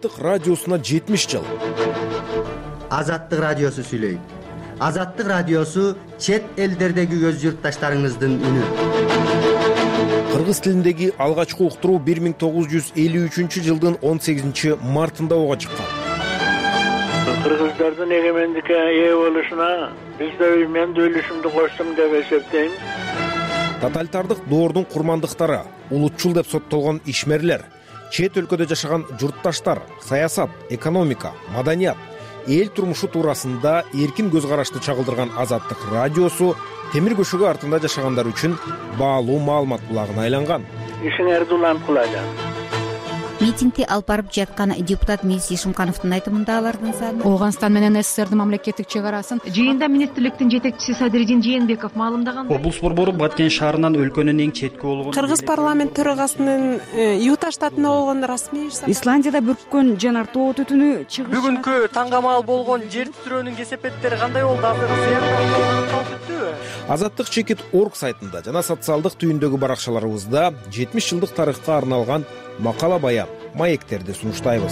Азаттык радиосуна 70 жыл. Азаттык радиосу сүйлөйт. Азаттык радиосу чет элдердеги өз журтташтарыңыздын үнү. Кыргыз тилиндеги алгачкы уктуруу 1953 жылдын 18 мартында ого чыккан. Кыргыздардын эгемендикке ээ болушуна мен да үлүшүмдү коштум деп эсептейм. Тоталитардык доордун курмандыктары, улутчул деп соттолгон ишмерлер, чет өлкөдө жашаган журтташтар, саясат, экономика, маданият, эл турмушу туурасында эркин көз карашты чагылдырган Азаттык радиосу темир көшөгө артында жашагандар үчүн баалуу маалымат булагына айланган. Ишиңерди улант кылажа. Митингди алып барып жаткан депутат Мирис Ишимкановдун айтымында алардын саны Ооганстан менен СССРдин мамлекеттик чек арасын жыйында министрликтин жетекчиси Садыридин Жээнбеков маалымдаган. Облус борбору Баткен шаарынан өлкөнүн эң четки болгон Кыргыз парламент төрагасынын Юта штатында болгон расмий Исландияда бүрккөн жанар тоо түтүнү чыгыш. Бүгүнкү таңгамал болгон жер титирөөнүн кесепеттери кандай болду? Азаттык чекит.org сайтында жана социалдык түйүндөгү баракчаларыбызда 70 жылдык тарыхка арналган макала баян, маектерди сунуштайбыз.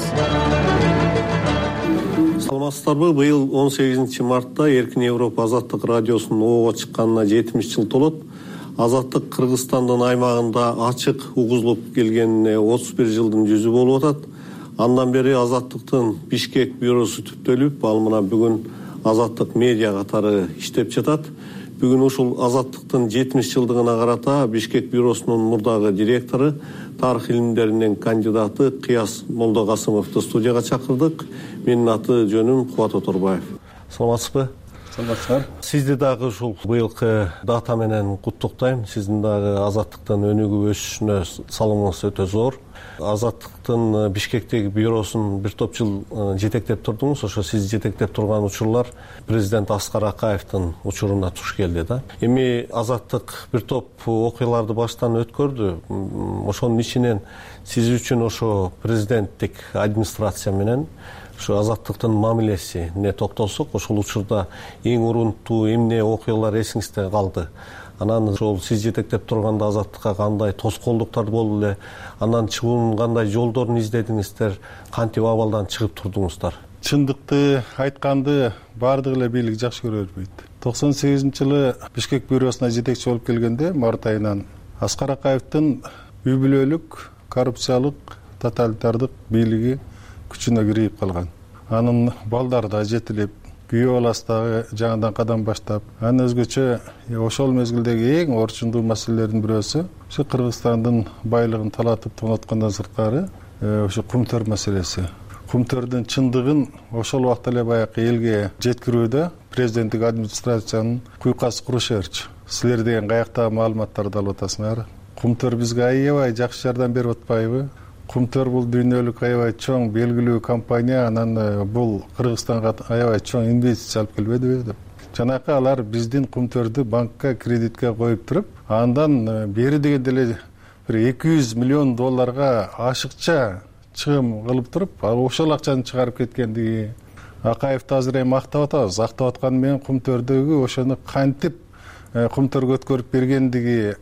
Саламатсыздарбы? Быйыл 18 мартта Эркин Европа Азаттык радиосунун ого чыкканына 70 жыл толот. Азаттык Кыргызстандын аймагында ачык угузулуп келгенине 31 жылдын жүзү болуп атат. Андан бери Азаттыктын Бишкек бюросу түптөлүп, ал мына бүгүн Азаттык медиа катары иштеп жатат. Бүгүн ушул Азаттыктын 70 жылдыгына карата Бишкек бюросунун мурдагы директору, тарых илимдеринин кандидаты Кыяз Молдокасымовду студияга чакырдык. Менин аты жөнүм Кубат Оторбаев. Саламатсызбы? Саламатсыздар. Сизди дагы ушул быйылкы дата менен куттуктайм. Сиздин дагы Азаттыктын өнүгүп өсүшүнө салымыңыз өтө зор. Азаттыктын Бишкектеги бюросун бир топ жыл жетектеп турдуңуз. Ошо сиз жетектеп турган учурлар президент Аскар Акаевдин учуруна туш келди да. Эми Азаттык бир топ окуяларды баштан өткөрдү. Ошонун ичинен сиз үчүн ошо президенттик администрация менен ошо Азаттыктын мамилесине токтолсок, ошол учурда эң урунттуу эмне окуялар эсиңизде калды? Анан ошол сиз жетектеп турганда Азаттыкка кандай тоскоолдуктар болду эле? Анан чыгуунун кандай жолдорун издедиңиздер? Кантип абалдан чыгып турдуңуздар? Чындыкты айтканды баардык эле бийлик жакшы көрө бербейт. 98-жылы Бишкек бюросуна жетекчи болуп келгенде март айынан Аскар Акаевдин үй бүлөлүк, коррупциялык, тоталитардык бийлиги күчүнө кирип калган. Анын балдары да жетилип, күйөө баласы жаңадан кадам баштап, анын өзгөчө ошол мезгилдеги эң орчундуу маселелердин бирөөсү ушу Кыргызстандын байлыгын талатып тоноткондон сырткары ошо кумтөр маселеси. Кумтөрдүн чындыгын ошол убакта эле баягы элге жеткирүүдө президенттик администрациянын куйкасы куруша берчү. Силер деген каяктагы маалыматтарды алып атасыңар? Кумтөр бизге аябай жакшы жардам берип атпайбы? Кумтөр бул дүйнөлүк аябай чоң белгилүү компания, анан бул Кыргызстанга аябай чоң инвестиция алып келбедиби деп. Жанакы алар биздин Кумтөрдү банкка кредитке коюп туруп, андан бери дегенде эле бир 200 миллион долларга ашыкча чыгым кылып туруп, ошол акчаны чыгарып кеткендиги. Акаевди азыр эми мактап атабыз. Актап атканы менен Кумтөрдөгү ошону кантип Кумтөргө өткөрүп бергендиги,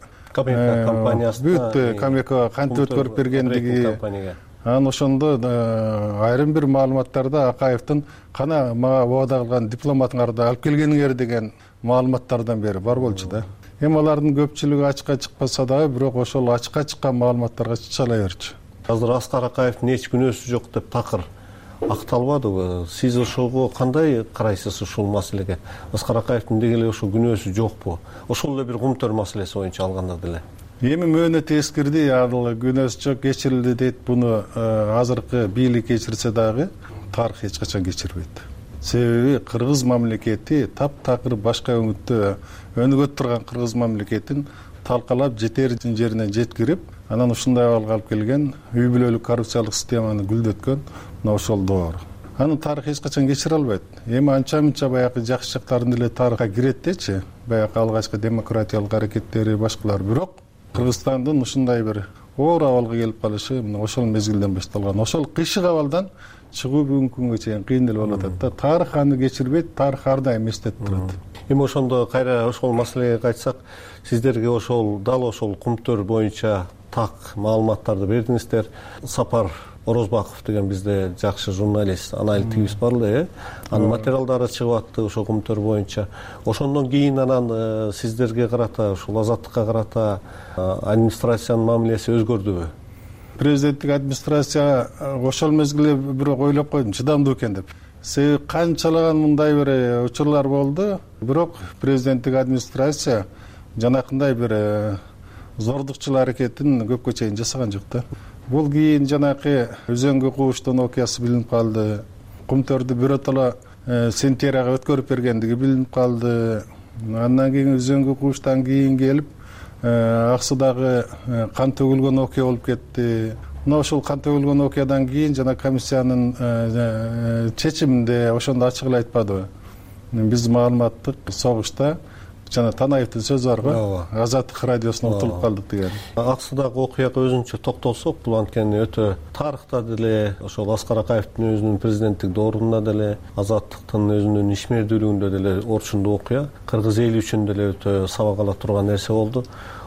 компаниясына Камека кантип өткөрүп бергендиги. Анан ошондо айрым бир маалыматтарда Акаевдин кана мага убада кылган дипломатыңарды алып келгениңер деген маалыматтардан бери бар болчу да. Эми алардын көпчүлүгү ачыкка чыкпаса дагы, бирок ошол ачыкка чыккан маалыматтарга чычала берчү. Азыр Аскар Акаевдин эч күнөөсү жок деп такыр акталбадыбы? Сиз ошого кандай карайсыз ушул маселеге? Аскар Акаевдин деги эле ошол күнөөсү жокпу? Ошол эле бир Кумтөр маселеси боюнча алганда деле. Эми мөөнөт эскирди, ал күнөөсү жок, кечирилди дейт. Буну азыркы бийлик кечирсе дагы тарых эч качан кечирбейт. Себеби Кыргыз мамлекети таптакыр башка өңүттө өнүгөт турган Кыргыз мамлекетин талкалап жетер жерине жеткирип, анан ушундай абалга алып келген, үй бүлөлүк коррупциялык системаны гүлдөткөн мына ошол доор. Анын тарых эч качан кечире албайт. Эми анча-мынча баягы жакшы жактарын деле тарыхка кирет дечи, баягы алгачкы демократиялык аракеттери башкалар. Бирок Кыргызстандын ушундай бир оор абалга келип калышы мына ошол мезгилден башталган. Ошол кыйшык абалдан чыгуу бүгүнкү күнгө чейин кыйын эле болуп атат да. Тарых аны кечирбейт, тарых ар дайым эстетип турат. Эми ошондо кайра ошол маселеге кайтсак, сиздерге ошол дал ошол Кумтөр боюнча так маалыматтарды бердиңиздер. Сапар Орозбаков деген бизде жакшы журналист, аналитигибиз бар эле, анын материалдары чыгып атты ошол көмүттөр боюнча. Ошондон кийин анан сиздерге карата, ушул Азаттыкка карата администрациянын мамилеси өзгөрдүбү? Президенттик администрация ошол мезгилде бирок ойлоп койдум, чыдамдуу экен деп. Себеби канчалаган мындай бир учурлар болду, бирок президенттик администрация жанакындай бир зордукчул аракетин көпкө чейин жасаган жок да. Бул кийин жанакы өзөнгө кууштун окуясы билинип калды. Кумтөрдү биротоло Сентияга өткөрүп бергендиги билинип калды. Андан кийин өзөнгө кууштан кийин келип Аксудагы кан төгүлгөн окуя болуп кетти. Мына ошол кан төгүлгөн окуядан кийин жана комиссиянын чечиминде ошондо ачык эле айтпадыбы? Биз маалыматтык согушта жана Танаевдин сөзү бар го, Азаттык радиосуна утулуп калдык деген. Аксудагы окуяга өзүнчө токтолсок, бул анткени өтө тарыхта деле, ошол Аскар Акаевдин өзүнүн президенттик доорунда деле, Азаттыктын өзүнүн ишмердүүлүгүндө деле орчундуу окуя, кыргыз эли үчүн деле өтө сабак ала турган нерсе болду.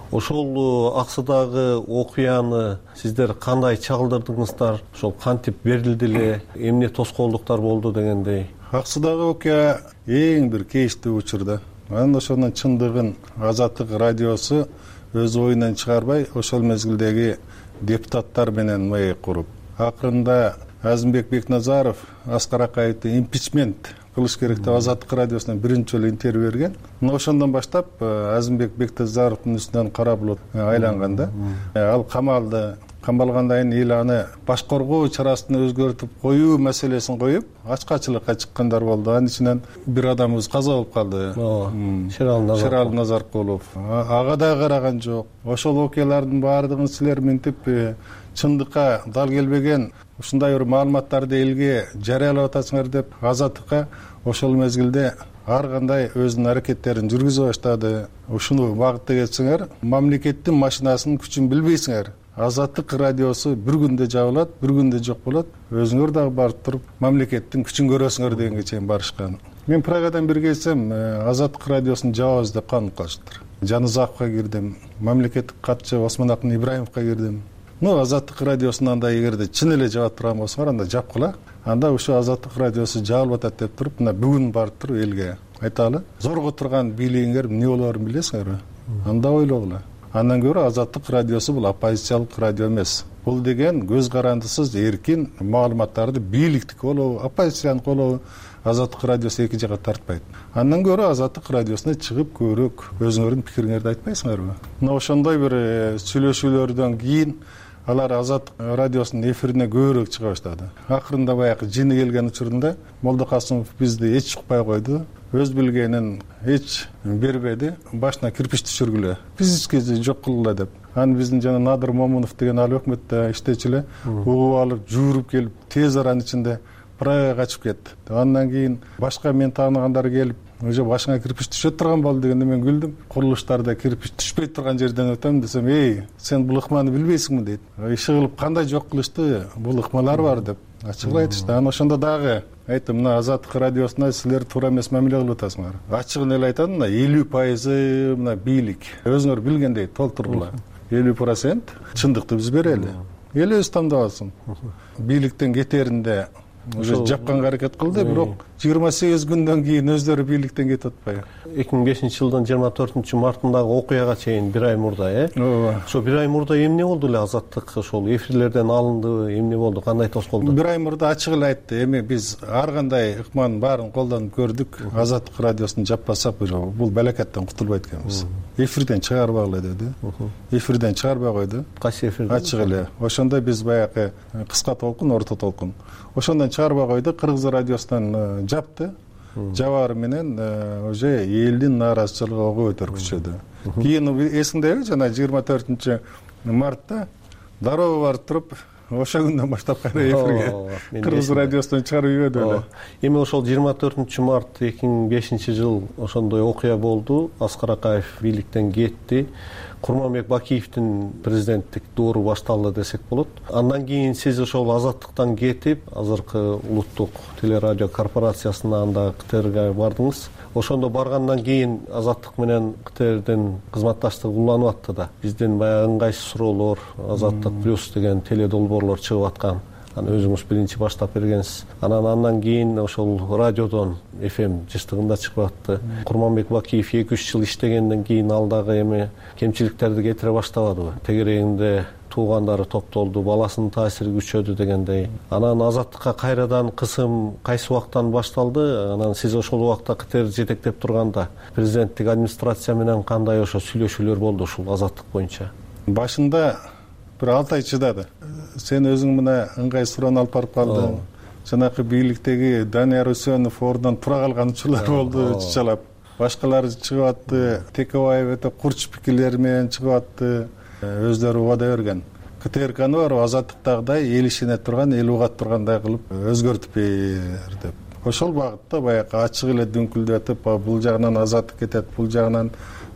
Ошол Аксудагы окуяны сиздер кандай чагылдырдыңыздар? Ошол кантип берилди эле, эмне тоскоолдуктар болду дегендей? Аксудагы окуя эң бир кейиштүү учур да. Анан ошонун чындыгын Азаттык радиосу өз оюнан чыгарбай, ошол мезгилдеги депутаттар менен маек куруп, акырында Азимбек Бекназаров Аскар Акаевди импичмент кылыш керек деп Азаттык радиосуна биринчи жолу интервью берген. Мына ошондон баштап Азимбек Бекназаровдун үстүнөн кара булут айланган да. Ал камалды. Камалгандан кийин эл аны башкаруу чарасын өзгөртүп коюу маселесин коюп, ачкачылыкка чыккандар болду. Анын ичинен бир адамыбыз каза болуп калды. Шерали Назаркулов. Ага да караган жок. Ошол окуялардын баардыгын силер минтип чындыкка дал келбеген ушундай бир маалыматтарды элге жарыялап атасыңар деп Азаттыкка ошол мезгилде ар кандай өзүнүн аракеттерин жүргүзө баштады. Ушуну багытта кетсеңер, мамлекеттин машинасын күчүн билбейсиңер. Азаттык радиосу бир күндө жабылат, бир күндө жок болот. Өзүңөр дагы барып туруп мамлекеттин күчүн көрөсүңөр дегенге чейин барышкан. Мен Прагадан бир келсем, Азаттык радиосун жабабыз деп канып калыштыр. Жанызаковго кирдим, мамлекеттик катчы Осмонакын Ибраимовго кирдим. Азаттык радиосун анда эгерде чын эле жаап турган болсоңор, анда жапкыла. Анда ушу Азаттык радиосу жабылып атат деп туруп, мына бүгүн барып туруп элге айталы. Зорго турган бийлигиңер эмне болоорун билесиңерби? Анда ойлогула. Андан көрө Азаттык радиосу бул оппозициялык радио эмес. Бул деген көз карандысыз эркин маалыматтарды бийликтик болобу, оппозициянын болобу, Азаттык радиосу эки жакка тартпайт. Андан көрө Азаттык радиосуна чыгып көрөк өзүңөрдүн пикириңерди айтпайсыңарбы? Мына ошондой бир сүйлөшүүлөрдөн кийин алар Азаттык радиосунун эфирине көбүрөөк чыга баштады. Акырында баягы жини келген учурунда Молдокасымов бизди эч укпай койду. Өз билгенин эч бербеди, башына кирпич түшүргүлө. Физически жок кылгыла деп. Аны биздин жана Надыр Момунов деген ал өкмөттө иштечү эле угуп алып, жүрүп келип, тез аранын ичинде Прагаға качып кетти. Андан кийин башка мен тааныгандар келип, уже башыңа кирпич түшөт турган болду дегенде мен күлдүм. Курулуштарда кирпич түшпөй турган жерден өтөм десем, сен бул ыкманы билбейсиңби дейт. Иши кылып кандай жок кылышты, бул ыкмалар бар деп ачыгын айтышты. Анан ошондо дагы айттым, мына Азаттык радиосуна силер туура эмес мамиле кылып атасыңар. Ачыгын эле айтам, мына 50% мына бийлик. Өзүңөр билгендей толтургула. 50% чындыкты биз берели. Эл өз тандап алсын. Бийликтен кетеринде уже жапканга аракет кылды, бирок 28 күндөн кийин өздөрү бийликтен кетип атпайбы? 2005-жылдын 24-мартындагы окуяга чейин бир ай мурда, ошо бир ай мурда эмне болду эле Азаттык ошол эфирлерден алынды, эмне болду, кандай тоскоолду? Бир ай мурда ачык эле айтты, эми биз ар кандай ыкманын баарын колдонуп көрдүк, Азаттык радиосун жаппасак бул балакаттан кутулбайт экенбиз. Эфирден чыгарбагыла деди. Эфирден чыгарбай койду. Кайсы эфирден? Ачык эле. Ошондо биз баягы кыска толкун, орто толкун. Ошондон чыгарбай койду, Кыргыз радиосунан жапты. Жабары менен уже элдин нааразычылыгы ого өтөр күчөдү. Кийин эсиңдеби, жана 24 мартта дароо барып туруп, ошо күндөн баштап кайра эфирге Кыргыз радиосунан чыгарып ийбеди эле. Эми ошол 24 март 2005 жыл ошондой окуя болду. Аскар Акаев бийликтен кетти. Курманбек Бакиевдин президенттик доору башталды десек болот. Андан кийин сиз ошол Азаттыктан кетип, азыркы улуттук телерадио корпорациясына анда КТРге бардыңыз. Ошондо баргандан кийин Азаттык менен КТРдин кызматташтыгы уланып атты да. Бизден баягы ыңгайсыз суроолор, Азаттык плюс деген теледолбоорлор чыгып аткан. Анан өзүңүз биринчи баштап бергенсиз. Андан кийин ошол радиодон FM жыштыгында чыгып атты. Курманбек Бакиев 2-3 жыл иштегенден кийин ал дагы эми кемчиликтерди кетире баштабадыбы? Тегерегинде туугандары топтолду, баласынын таасири күчөдү дегендей. Анан азаттыкка кайрадан кысым кайсы убактан башталды? Анан сиз ошол убакта КТР жетектеп турганда президенттик администрация менен кандай ошо сүйлөшүүлөр болду ушул азаттык боюнча? Башында бир 6 ай чыдады. Сен өзүң мына ыңгай суроон алып барып калдың. Жанакы бийликтеги Данияр Үсөнов ордон тура калган учурлар болду чычалап. Башкалар чыгып атты, Текебаев өтө курч пикирлери менен чыгып атты. Өздөрү убада берген. КТРКны бар азаттыктагыдай эл ишене турган, эл угат тургандай кылып өзгөртүп бер деп. Ошол багытта баягы ачык эле дүңкүлдөтүп, бул жагынан азаттык кетет, бул жагынан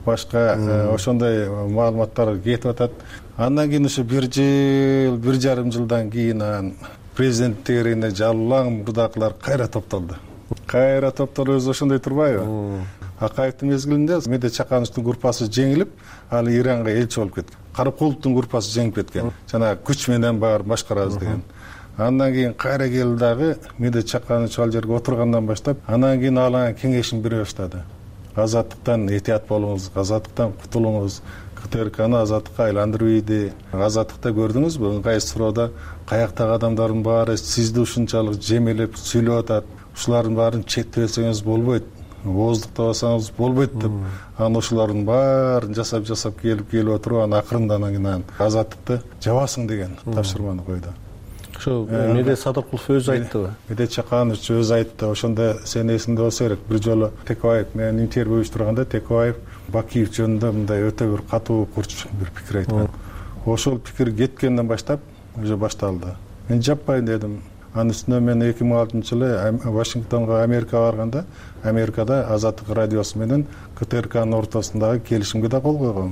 башка ошондой маалыматтар кетип атат. Андан кийин ошо 1 жыл, 1,5 жылдан кийин президент тегерегине жалаң мурдакылар кайра топтолду. Кайра топтолуп өзү ошондой турбайбы? Акаевдин мезгилинде Медет Чакановичтин группасы жеңилип, ал Иранга элчи болуп кеткен. Каракуловдун группасы жеңип кеткен. Жана күч менен бар башкарабыз деген. Андан кийин кайра келди дагы Медет Чаканович ал жерге отургандан баштап, андан кийин алга кеңешин бере баштады. Азаттыктан этият болуңуз, азаттыктан кутулуңуз, КТРКны азаттыкка айландырып ийди. Азаттыкта көрдүңүзбү? Ыңгай суроодо каяктагы адамдардын баары сизди ушунчалык жемелеп сүйлөп атат. Ушулардын баарын чектебесеңиз болбойт. Ооздукта басаңыз болбойт деп. Анан ошолордун баарын жасап келип отуруп, анан акырындан кийин азаттыкты жабасың деген тапшырманы койду. Ошо Медет Садыкулов өзү айттыбы? Медет Чаканович өзү айтты. Ошондо сен эсиңде болсо керек. Бир жолу Текебаев менен интервью уюштурганда Текебаев Бакиев жөнүндө мындай өтө бир катуу курч бир пикир айткан. Ошол пикир кеткенден баштап уже башталды. Мен жаппайын дедим. Анын үстүнө мен 2006-жылы Вашингтонго Америкага барганда, Америкада Азаттык радиосу менен КТРКнын ортосундагы келишимге да кол койгом.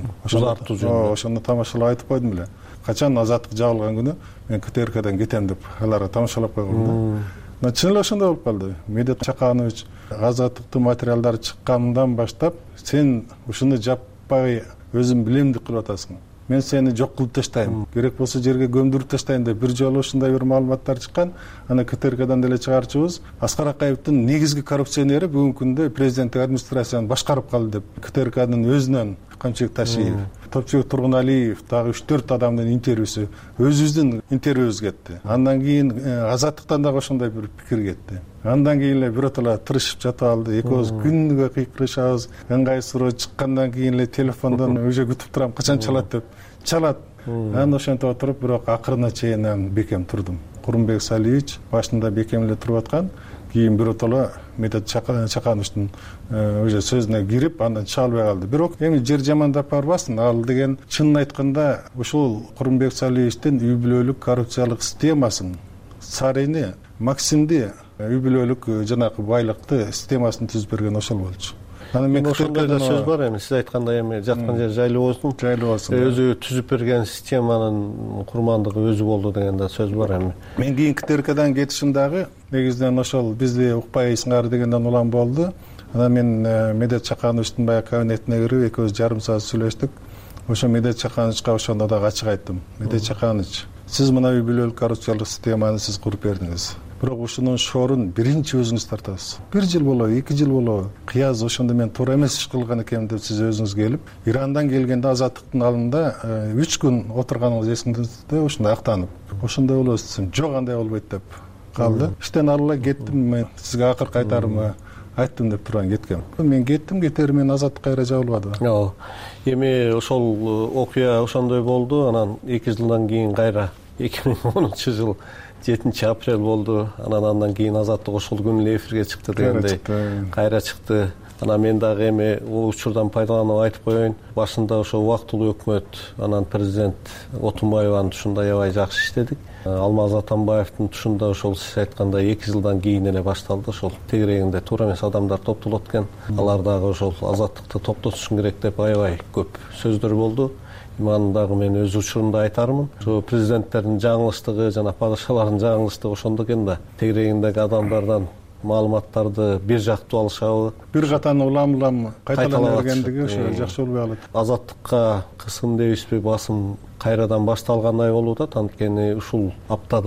Ошондо тамашалап айтып койдум эле. Качан Азаттык жабылган күнү мен КТРКдан кетем деп аларга тамашалап койгом да. Чын эле ошондой болуп калды. Медет Чаканович Азаттыктын материалдары чыккандан баштап сен ушуну жаппай өзүң билемдик кылып атасың. Мен сени жок кылып таштайм. Керек болсо жерге көмдүрүп таштайм деп бир жолу ушундай бир маалыматтар чыккан. Аны КТРКдан деле чыгарчыбыз Аскар Акаевдин негизги коррупционери бүгүнкү күндө президенттик администрацияны башкарып калды деп КТРКнын өзүнөн Камчыбек Ташиев, Топчубек Тургуналиев, дагы 3-4 адамдын интервьюсу өзүбүздүн интервьюбуз кетти. Андан кийин Азаттыктан дагы ошондой бир пикир кетти. Андан кийин эле биротола тырышып жатып алды. Экөөбүз күнгө кыйкырышабыз. Ыңгай суроо чыккандан кийин эле телефондон уже күтүп турам, качан чалат деп. Чалат. Анан ошентип отуруп, бирок акырына чейин бекем турдум. Курманбек Салиевич башында бекем эле туруп аткан. Кийин биротола Медет Чакановичтин уже сөзүнө кирип, андан чыга албай калды. Бирок эми жер жамандап барбасын. Ал деген чынын айтканда ушул Курманбек Салиевичтин үй бүлөлүк коррупциялык системасын, Сарыйны, Максимди үй бүлөлүк жанакы байлыкты системасын түзүп берген ошол болчу. Анан мен ошондой да сөз бар эми, сиз айткандай эми жаткан жер жайлуу болсун. Өзү түзүп берген системанын курмандыгы өзү болду деген да сөз бар эми. Мен кийин КТРКдан кетишим дагы негизинен ошол бизди укпайсыңар дегенден улам болду. Анан мен Медет Чакановичтин баягы кабинетине кирип, экөөбүз жарым саат сүйлөштүк. Ошо Медет Чакановичка ошондо дагы ачык айттым. Медет Чаканович, сиз мына үй бүлөлүк коррупциялык системаны сиз куруп бердиңиз. Бирок ушунун шоорун биринчи өзүңүз тартасыз. 1 жыл болобу, 2 жыл болобу? Кыяз ошондо мен туура эмес иш кылган экенмин деп сиз өзүңүз келип, Ирандан келгенде Азаттыктын алдында 3 күн отурганыңыз эсиңизде, ошондо актанып. Ошондой болобуз десем, жок андай болбойт деп калды. Иштен арыла кеттим, мен сизге акыр кайтарымы айттым деп турган кеткем. Мен кеттим, кетери мен Азаттык кайра жабылбады. Эми ошол окуя ошондой болду. Анан 2 жылдан кийин кайра 2010-жыл 7-апрель болду. Андан кийин Азаттык ошол күнү эле эфирге чыкты дегендей. Кайра чыкты. Анан мен дагы эми бул учурдан пайдаланып айтып коеюн. Башында ошо убактылуу өкмөт, анан президент Отунбаеванын тушунда аябай жакшы иштедик. Алмаз Атамбаевдин тушунда ошол сиз айткандай 2 жылдан кийин эле башталды. Ошол тегерегинде туура эмес адамдар топтолот экен. Алар дагы ошол Азаттыкты топтотушун керек деп аябай көп сөздөр болду. Маны дагы мен өз учурунда айтармын. Ошо президенттердин жаңылыштыгы жана падышалардын жаңылыштыгы ошондо экен да. Тегерегиндеги адамдардан маалыматтарды бир жактуу алышабы, бир катан улам кайталана бергендиги ошо жакшы болбой калат. Азаттыкка кысым дейбизби, басым кайрадан башталгандай болуп атат. Анткени ушул аптада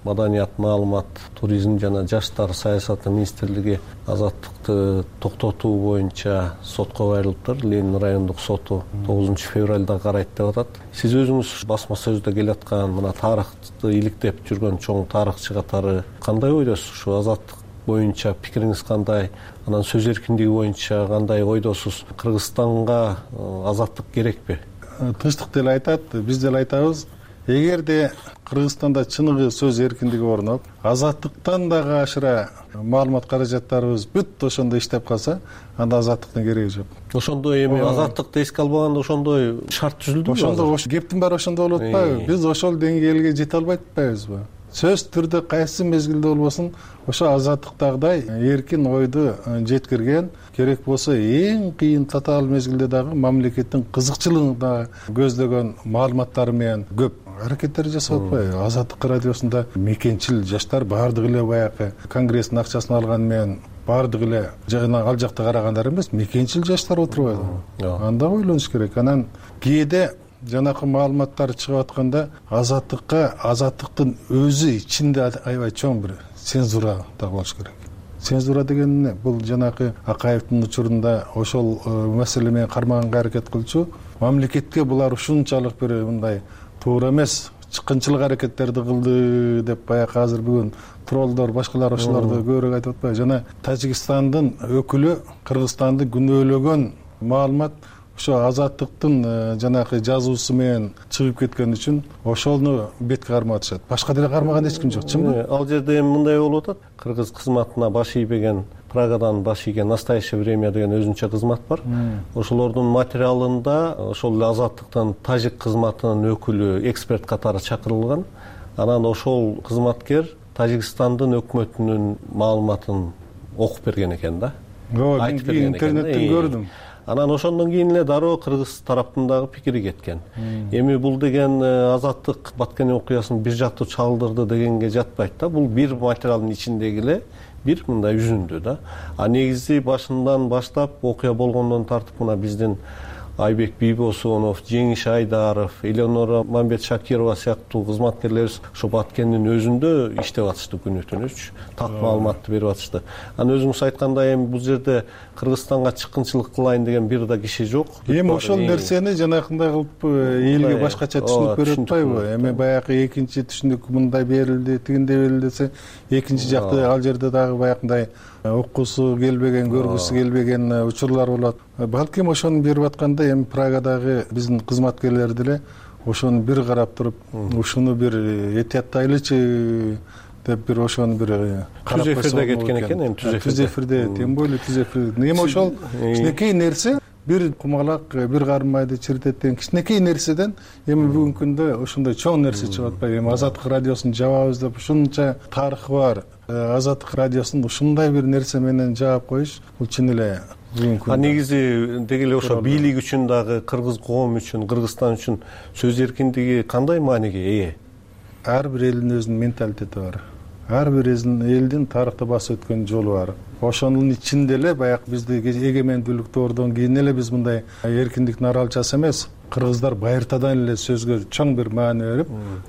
маданият, маалымат, туризм жана жаштар саясаты министрлиги азаттыкты токтотуу боюнча сотко кайрылыптыр. Ленин райондук соту 9 февралда карайт деп атат. Сиз өзүңүз басма сөздө келаткан мына тарыхты иликтеп жүргөн чоң тарыхчы катары кандай ойдосуз? Ушу азаттык боюнча пикириңиз кандай? Анан сөз эркиндиги боюнча кандай ойдосуз? Кыргызстанга азаттык керекпи? Тынчтык деле айтат, биз деле айтабыз. Эгерде Кыргызстанда чыныгы сөз эркиндиги орноп, азаттыктан дагы ашыра маалымат каражаттарыбыз бүт ошондо иштеп калса, анда азаттыктын кереги жок. Ошондой эми азаттыкты эске албаганда ошондой шарт түзүлдүбү? Ошондо кептин баары ошондо болуп атпайбы? Биз ошол деңгээлге жете албай атпайбызбы? Сөз түрдө кайсы мезгилде болбосун ошо азаттыктагыдай эркин ойду жеткирген, керек болсо эң кыйын татаал мезгилде дагы мамлекеттин кызыкчылыгын да көздөгөн маалыматтары менен көп аракеттер жасап атпайбы? Азаттык радиосунда мекенчил жаштар баардыгы эле баягы Конгресстин акчасын алган менен баардыгы эле жана ал жакта карагандар эмес, мекенчил жаштар отурбайбы? Анда ойлонуш керек. Анан кээде жанакы маалыматтар чыгып атканда азаттыктын өзү ичинде аябай чоң бир цензура да болуш керек. Цензура деген эмне? Бул жанакы Акаевдин учурунда ошол маселе менен кармаганга аракет кылчу. Мамлекетке булар ушунчалык бир мындай туура эмес чыккынчылык аракеттерди кылды деп баягы азыр бүгүн троллдор башкалар ошолорду көбүрөөк айтып атпайбы? Жана Тажикстандын өкүлү Кыргызстанды күнөөлөгөн маалымат ошо азаттыктын жанакы жазуусу менен чыгып кеткен үчүн ошону бетке кармап атышат. Башка деле кармаган эч ким жок, чынбы? Ал жерде эми мындай болуп атат. Кыргыз кызматына баш ийбеген, Прагадан баш ийген «Настоящее время» деген өзүнчө кызмат бар. Ошолордун материалында ошол эле азаттыктын тажик кызматынын өкүлү эксперт катары чакырылган. Анан ошол кызматкер Тажикстандын өкмөтүнүн маалыматын окуп берген экен да. Айтып берген экен. Интернеттен көрдүм. Анан ошондон кийин эле дароо кыргыз тараптын дагы пикири кеткен. Эми бул деген азаттык Баткен окуясын бир жактуу чалдырды дегенге жатпайт да. Бул бир материалдын ичиндеги эле бир мындай үзүндү да. А негизи башынан баштап окуя болгондон тартып мына биздин Айбек Бийбосунов, Жеңиш Айдаров, Элеонора Мамбет Шакирова сыяктуу кызматкерлерибиз ошо Баткендин өзүндө иштеп атышты күнү-түнүч, так маалыматты берип атышты. Анан өзүңүз айткандай эми бул жерде Кыргызстанга чыккынчылык кылайын деген бир да киши жок. Эми ошол нерсени жанакындай кылып элге башкача түшүнүп берип атпайбы? Эми баягы экинчи түшүнүк мындай берилди, тигиндей берилди десе, экинчи жакта ал жерде дагы баягындай окуусу келбеген, көргүсү келбеген учурлар болот. Балким ошону берип атканда эми Прагадагы биздин кызматкерлер деле ошону бир карап туруп, ушуну бир этияттайлычы деп бир ошону бир карап койсо. Түз эфирде кеткен экен, эми түз эфирде, тем более түз эфирде. Эми ошол кичинекей нерсе бир кумалак, бир кармайды чиритет деген кичинекей нерседен эми бүгүнкү күндө ошондой чоң нерсе чыгып атпайбы? Эми Азаттык радиосун жабабыз деп ушунча тарыхы бар Азаттык радиосун ушундай бир нерсе менен жаап коюш бул чын эле бүгүнкү күндө. Негизи деги эле ошо бийлик үчүн дагы, кыргыз коому үчүн, Кыргызстан үчүн сөз эркиндиги кандай мааниге ээ? Ар бир элдин өзүнүн менталитети бар. Ар бир элдин тарыхта басып өткөн жолу бар. Ошонун ичинде эле баягы бизди эгемендүүлүктөрдөн кийин эле биз мындай эркиндиктин аралчасы эмес. Кыргыздар байыртадан эле сөзгө чоң бир маани берип,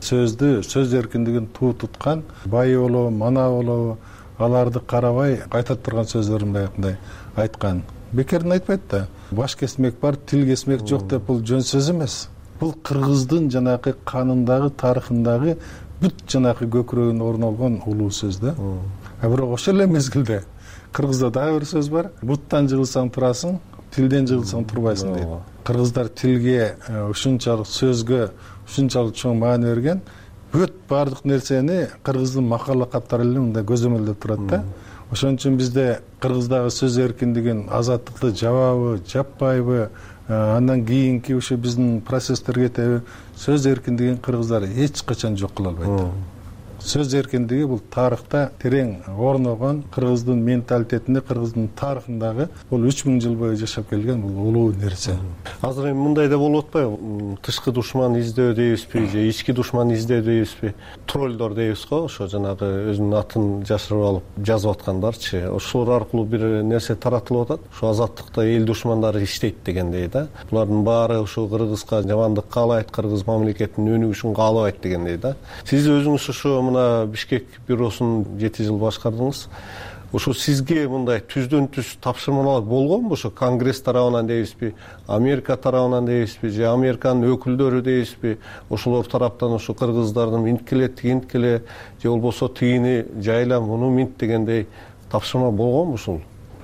сөз эркиндигин туу туткан, бай болобу, мана болобу, аларды карабай айтып турган сөздөрүн баягындай айткан. Бекерден айтпайт да. Баш кесмек бар, тил кесмек жок деп бул жөн сөз эмес. Бул кыргыздын жанакы канындагы, тарыхындагы бүт жанакы көкүрөгүнө орнолгон улуу сөз да. Бирок ошол эле мезгилде кыргызда дагы бир сөз бар. Буттан жыгылсаң турасың, тилден жыгылсаң турбайсың дейт. Кыргыздар тилге ушунчалык, сөзгө ушунчалык чоң маани берген. Бүт баардык нерсени кыргыздын макал каптары эле мындай көзөмөлдөп турат да. Ошон үчүн бизде кыргыздагы сөз эркиндигин, азаттыкты жабабы, жаппайбы, андан кийинки ушу биздин процесстер кетеби, сөз эркиндигин кыргыздар эч качан жок кыла албайт. Сөз эркиндиги бул тарыхта терең орногон, кыргыздын менталитетинде, кыргыздын тарыхындагы бул 3000 жыл бою жашап келген бул улуу нерсе. Азыр эми мындай да болуп атпайбы? Тышкы душман издөө дейбизби же ички душман издөө дейбизби? Троллдор дейбиз го, ошо жанагы өзүнүн атын жашырып алып жазып аткандарчы. Ошолор аркылуу бир нерсе таратылып атат. Ошо азаттыкта эл душмандары иштейт дегендей да. Булардын баары ошо кыргызга жамандык каалайт, кыргыз мамлекетинин өнүгүшүн каалабайт дегендей да. Сиз өзүңүз ошо мына Бишкек бюросун 7 жыл башкардыңыз. Ошо сизге мындай түздөн түз тапшырмалар болгонбу? Ошо Конгресс тарабынан дейбизби, Америка тарабынан дейбизби, же Американын өкүлдөрү дейбизби? Ошолор тараптан ошо кыргыздардын минткиле, тигинткиле, же болбосо тигини жайла, муну минт дегендей тапшырма болгонбу ушул?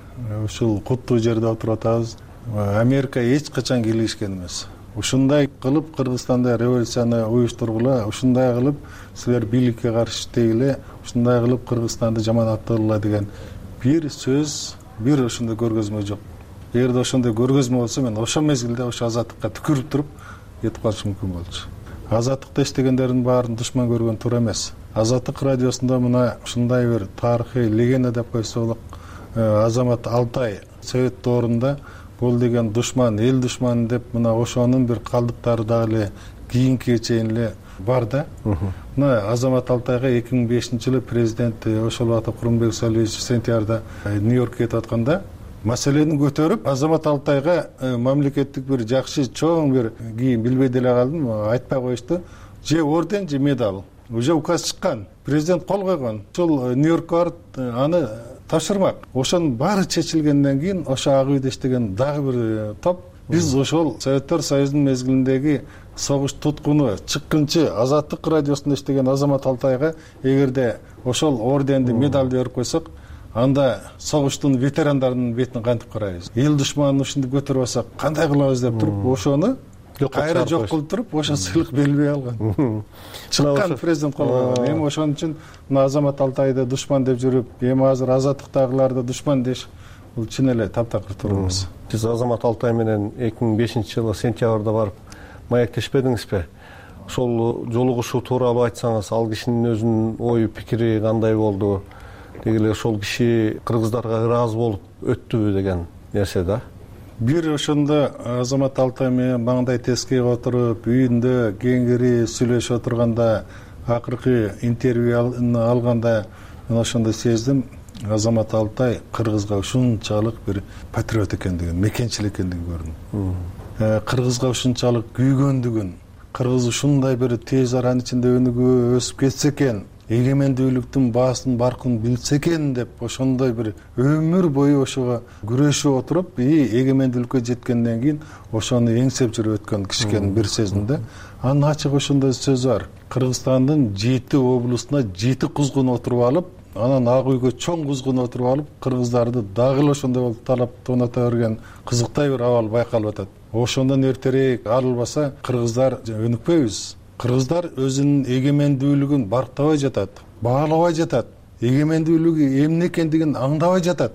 Ушул куттуу жерде отуруп атабыз. Америка эч качан кийлигишкен эмес. Ушундай кылып Кыргызстанда революцияны уюштургула, ушундай кылып силер бийликке каршы иштегиле, ушундай кылып Кыргызстанды жаманаттагыла деген бир сөз, бир ошондой көргөзмө жок. Эгерде ошондой көргөзмө болсо, мен ошол мезгилде ошо Азаттыкка түкүрүп туруп кетип калышым мүмкүн болчу. Азаттыкта иштегендердин баарын душман көргөн туура эмес. Азаттык радиосунда мына ушундай бир тарыхый легенда деп койсо болот. Азамат Алтай Совет доорунда бул деген душман, эл душманы деп мына ошонун бир калдыктары дагы эле кийинкиге чейин эле бар да. Мына Азамат Алтайга 2005-жылы президент Ошолбатов Курманбек Салиевич сентябрда Нью-Йоркке кетип атканда маселени көтөрүп, Азамат Алтайга мамлекеттик бир жакшы чоң бир кийим билбей деле калдым, айтпай коюшту. Же орден, же медаль. Уже указ чыккан. Президент кол койгон. Ошол Нью-Йоркко барып аны тапшырмак. Ошонун баары чечилгенден кийин ошо ак үйдө иштеген дагы бир топ биз ошол Советтер Союзунун мезгилиндеги согуш туткуну, чыккынчы Азаттык радиосунда иштеген Азамат Алтайга эгерде ошол орденди, медалды берип койсок, анда согуштун ветерандарынын бетин кантип карайбыз? Эл душманын ушинтип көтөрүп алсак кандай кылабыз деп туруп, ошону кайра жок кылып туруп, ошо сыйлык берилбей алган. Чыккан президент кол койгон. Эми ошон үчүн мына Азамат Алтайды душман деп жүрүп, эми азыр Азаттыктагыларды душман деш, бул чын эле таптакыр туура эмес. Сиз Азамат Алтай менен 2005-жылы сентябрда барып маектешпедиңизби? Ошол жолугушуу тууралуу айтсаңыз, ал кишинин өзүнүн ою пикири кандай болду? Дегеле ошол киши кыргыздарга ыраазы болуп өттүбү деген нерсе да. Бир ошондо Азамат Алтай менен маңдай тескейге отуруп, үйүндө кеңири сүйлөшүп отурганда, акыркы интервью алганда мен ошондо сездим, Азамат Алтай кыргызга ушунчалык бир патриот экендигин, мекенчил экендигин көрдүм. Кыргызга ушунчалык күйгөндүгүн, кыргыз ушундай бир тез аранын ичинде өнүгүп өсүп кетсе экен, эгемендүүлүктүн баасын баркын билсе экен деп ошондой бир өмүр бою ошого күрөшүп отуруп, эгемендүүлүккө жеткенден кийин ошону эңсеп жүрүп өткөн кишкен бир сөзүн да. Анын ачык ошондой сөзү бар. Кыргызстандын 7 облусуна 7 кузгун отуруп алып, анан ак үйгө чоң кузгун отуруп алып, кыргыздарды дагы эле ошондой болуп талап тонато берген кызыктай бир абал байкалып атат. Ошондон эртерээк арылбаса, кыргыздар өнүкпөйбүз. Кыргыздар өзүнүн эгемендүүлүгүн барктабай жатат, баалабай жатат. Эгемендүүлүгү эмне экендигин аңдабай жатат.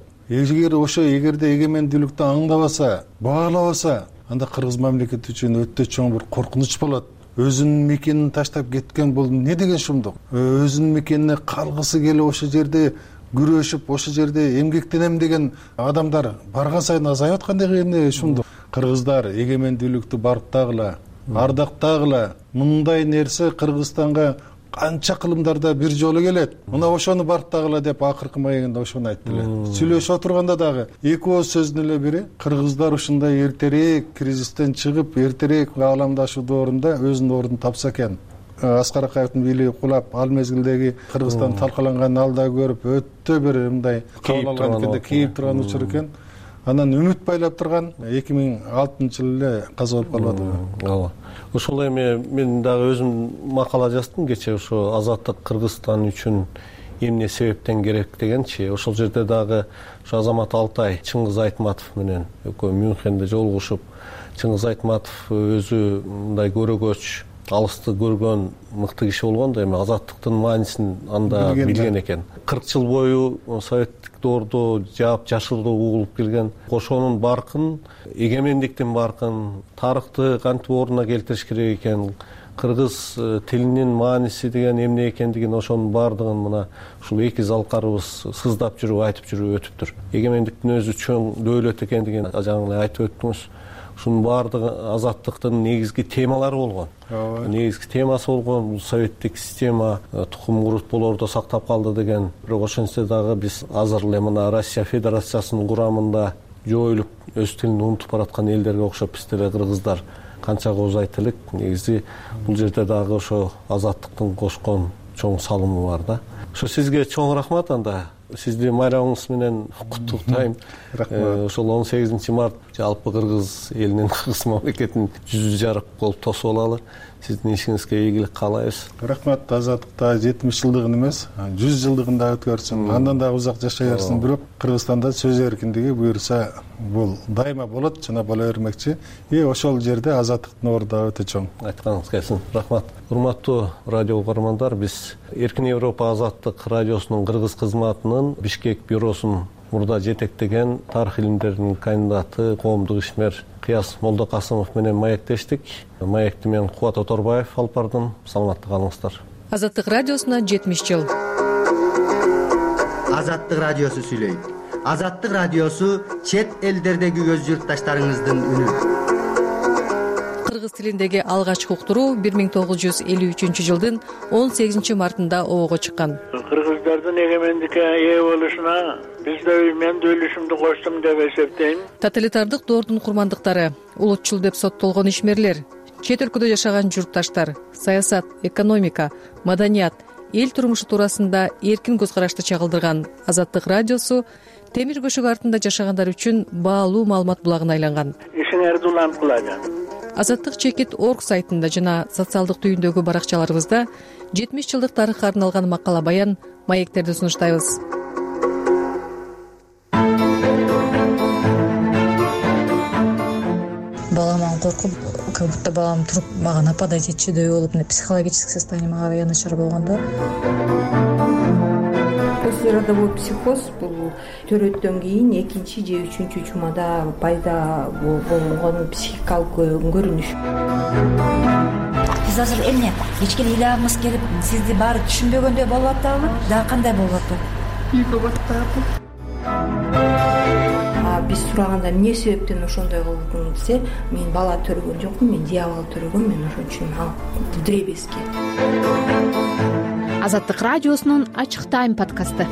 Эгерде эгемендүүлүктү аңдабаса, баалабаса, анда кыргыз мамлекети үчүн өтө чоң бир коркунуч болот. Өзүнүн мекенин таштап кеткен бул не деген шумдук? Өзүнүн мекенине калгысы келип ошол жерде күрөшүп, ошол жерде эмгектенем деген адамдар барган сайын азайып аткандай эмне шумдук? Кыргыздар эгемендүүлүктү барктагыла, ардактагыла. Мындай нерсе Кыргызстанга канча кылымдарда бир жолу келет. Мына ошону барктагыла деп акыркы маегинде ошону айтты эле. Сүйлөшүп отурганда дагы эки ооз сөздүн эле бири кыргыздар ушундай эртерээк кризистен чыгып, эртерээк ааламдашуу доорунда өзүнүн ордун тапса экен. Аскар Акаевдин бийлиги кулап, ал мезгилдеги Кыргызстан талкаланганын алда көрүп, өтө бир мындай кабыл алган экенде, кейип турган учур экен. Анан үмүт байлап турган 2006-жылы эле каза болуп калып атат. Ошол эми мен дагы өзүм макала жаздым кече, ошо азаттык Кыргызстан үчүн эмне себептен керек дегенчи. Ошол жерде дагы ошо Азамат Алтай Чыңгыз Айтматов менен экөө Мюнхенде жолугушуп, Чыңгыз Айтматов өзү мындай көрөгөч, алысты көргөн мыкты киши болгон да, эми азаттыктын маанисин анда билген экен. 40 жыл бою советтик доордо жаап жашырды угулуп келген. Ошонун баркын, эгемендиктин баркын, тарыхты кантип ордуна келтириш керек экен, кыргыз тилинин мааниси деген эмне экендигин, ошонун баардыгын мына ушул эки залкарыбыз сыздап жүрүп, айтып жүрүп өтүптүр. Эгемендиктин өзү чоң дөөлөт экендигин жаңы эле айтып өттүңүз. Ушунун баардыгы азаттыктын негизги темалары болгон. Негизги темасы болгон бул советтик система, тукум курут болордо сактап калды деген. Бирок ошентсе дагы биз азыр эле мына Россия Федерациясынын курамында жоюлуп, өз тилин унутуп бараткан элдерге окшоп биз деле кыргыздар канча кооз айтылык. Негизи бул жерде дагы ошо азаттыктын кошкон чоң салымы бар да. Ошо сизге чоң рахмат. Анда сизди майрамыңыз менен куттуктайм. Ошол 18 март жалпы кыргыз элинин, кыргыз мамлекетинин 100 жарык болуп тосуп алалы. Сиздин ишиңизге ийгилик каалайбыз. Рахмат. Азаттыкта 70 жылдыгын эмес, 100 жылдыгын да өткөрсүн. Андан да узак жашай берсин. Бирок Кыргызстанда сөз эркиндиги буюрса бул дайыма болот, жана боло бермекчи. Ошол жерде азаттыктын орду да өтө чоң. Айтканыңыз келсин. Рахмат. Урматтуу радио угармандар, биз Эркин Европа азаттык радиосунун кыргыз кызматынын Бишкек бюросун мурда жетектеген тарых илимдеринин кандидаты, коомдук ишмер Кыяз Молдокасымов менен маектештик. Маекти мен Кубат Оторбаев алып бардым. Саламатта калыңыздар. Азаттык радиосуна 70 жыл. Азаттык радиосу сүйлөйт. Азаттык радиосу чет элдердеги өз журтташтарыңыздын үнү. Кыргыз тилиндеги алгачкы уктуруу 1953 жылдын 18 мартында обого чыккан. Кыргыздардын эгемендикке ээ болушуна биз да мен да үлүшүмдү коштум деп эсептейм. Тоталитардык доордун курмандыктары, улутчул деп соттолгон ишмерлер, чет өлкөдө жашаган журтташтар, саясат, экономика, маданият, эл турмушу туурасында эркин көз карашты чагылдырган Азаттык радиосу темир көшөк артында жашагандар үчүн баалуу маалымат булагына айланган. Ишиңерди улам кылажан. Азаттык Чекит.org сайтында жана социалдык түйүндөгү баракчаларыбызда 70 жылдык тарыхка арналган макала баян, маектерди сунуштайбыз. Баламан коркуп, как будто балам туруп мага нападать этчүдөй болуп, психологический состояние мага аябай начар болгондо. Послеродовой психоз бул төрөттөн кийин экинчи же үчүнчү чумада пайда болгон психикалык көрүнүш. Биз азыр эмне кечке ыйлаагыбыз келип, сизди баары түшүнбөгөндөй болуп атабы? Да кандай болуп атат? Үйгө батпайбы? Биз сураганда эмне себептен ошондой кылдың десе, мен бала төрөгөн жокмун, мен дьявол төрөгөм, мен ошон үчүн дребезги. Азаттык радиосунун Ачык тайм подкасты.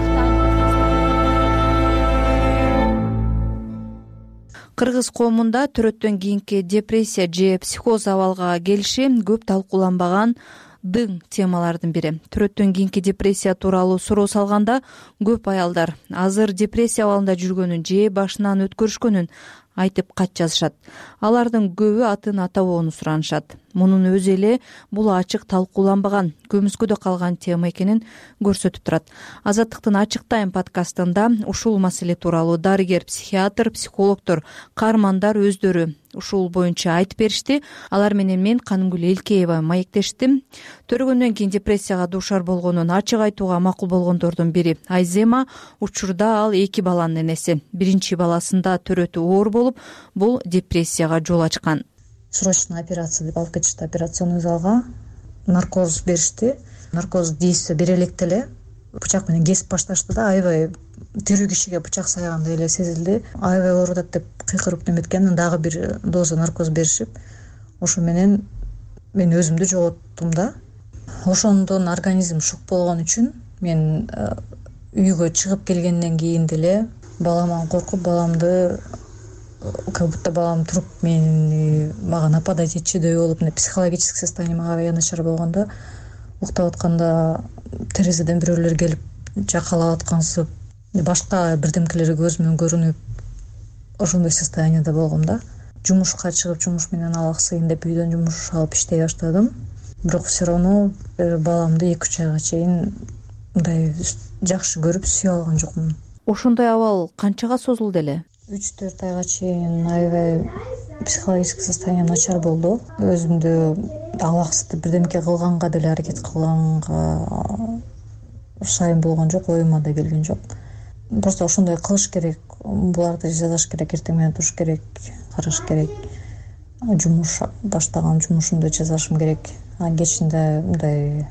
Кыргыз коомунда төрөттөн кийинки депрессия же психоз абалга келиши көп талкууланбаган дың темалардын бири. Төрөттөн кийинки депрессия тууралуу суроо салганда көп аялдар азыр депрессия абалында жүргөнүн же башынан өткөрүшкөнүн айтып кат жазышат. Алардын көбү атын атабоону суранышат. Мунун өзү эле бул ачык талкууланбаган, көмүскөдө калган тема экенин көрсөтүп турат. Азаттыктын Ачык тайм подкастында ушул маселе тууралуу дарыгер, психиатр, психологдор, каармандар өздөрү ушул боюнча айтып беришти. Алар менен мен Канымгүл Элкеева маектештим. Төрөгөндөн кийин депрессияга дуушар болгонун ачык айтууга макул болгондордун бири Айзема. Учурда ал 2 баланын энеси. Биринчи баласында төрөтү оор болуп, бул депрессияга жол ачкан. Срочная операция деп алып кетишти операционный залга. Наркоз беришти. Наркоз действие бере электе эле бычак менен кесип башташты да, аябай тирүү кишиге бычак саягандай эле сезилди. Аябай ооруп атат деп кыйкырып неметкен, дагы бир доза наркоз беришип, ошо менен мен өзүмдү жоготтум да. Ошондон организм шок болгон үчүн мен үйгө чыгып келгенден кийин деле баламан коркуп, баламды как будто балам туруп мага нападать этчүдөй болуп, психологический состояние мага аябай начар болгондо, уктап атканда терезеден бирөөлөр келип жакалап аткансып, башка бирдемкелерге көзүмөн көрүнүп, ошондой состояниеде болгом да. Жумушка чыгып, жумуш менен алаксыйын деп үйдөн жумуш алып иштей баштадым. Бирок все равно баламды 2-3 айга чейин мындай жакшы көрүп сүйө алган жокмун. Ошондой абал канчага созулду эле? 3-4 айга чейин аябай психологический состояние начар болду. Өзүмдү алаксытып бирдемке кылганга деле аракет кылганга шайын болгон жок, оюма да келген жок. Просто ошондой кылыш керек, буларды жазаш керек, эртең менен туруш керек, караш керек. Жумуш баштаган жумушумду жазашым керек. Кечинде мындай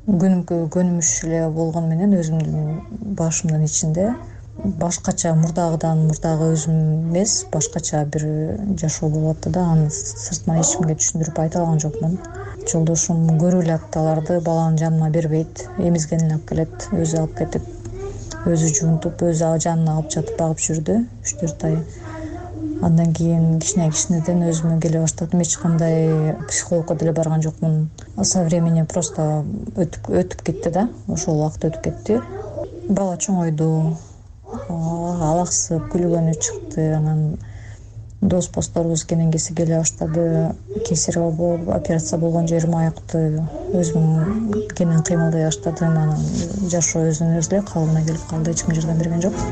көнүмүш эле болгон менен өзүмдүн башымдын ичинде башкача мурдагы өзүм эмес, башкача бир жашоо болуп атты да. Аны сыртынан эч кимге түшүндүрүп айта алган жокмун. Жолдошум көрүп эле атты аларды, баланын жаныма бербейт, эмизгенин алып келет, өзү алып кетип, өзү жуунтуп, өзү жанына алып жатып багып жүрдү 3-4 ай. Андан кийин кичинеден өзүмө келе баштадым. Эч кандай психологко деле барган жокмун. Со временем просто өтүп кетти да. Ошол убакыт өтүп кетти. Бала чоңойду, алаксып күлгөнү чыкты. Анан дос постторубуз кененеси келе баштады. Кесарево болуп, операция болгон жерим айыкты. Өзүм кенен кыймылдай баштадым. Анан жашоо өзүнөн өзү эле калыбына келип калды. Эч ким жардам берген жок.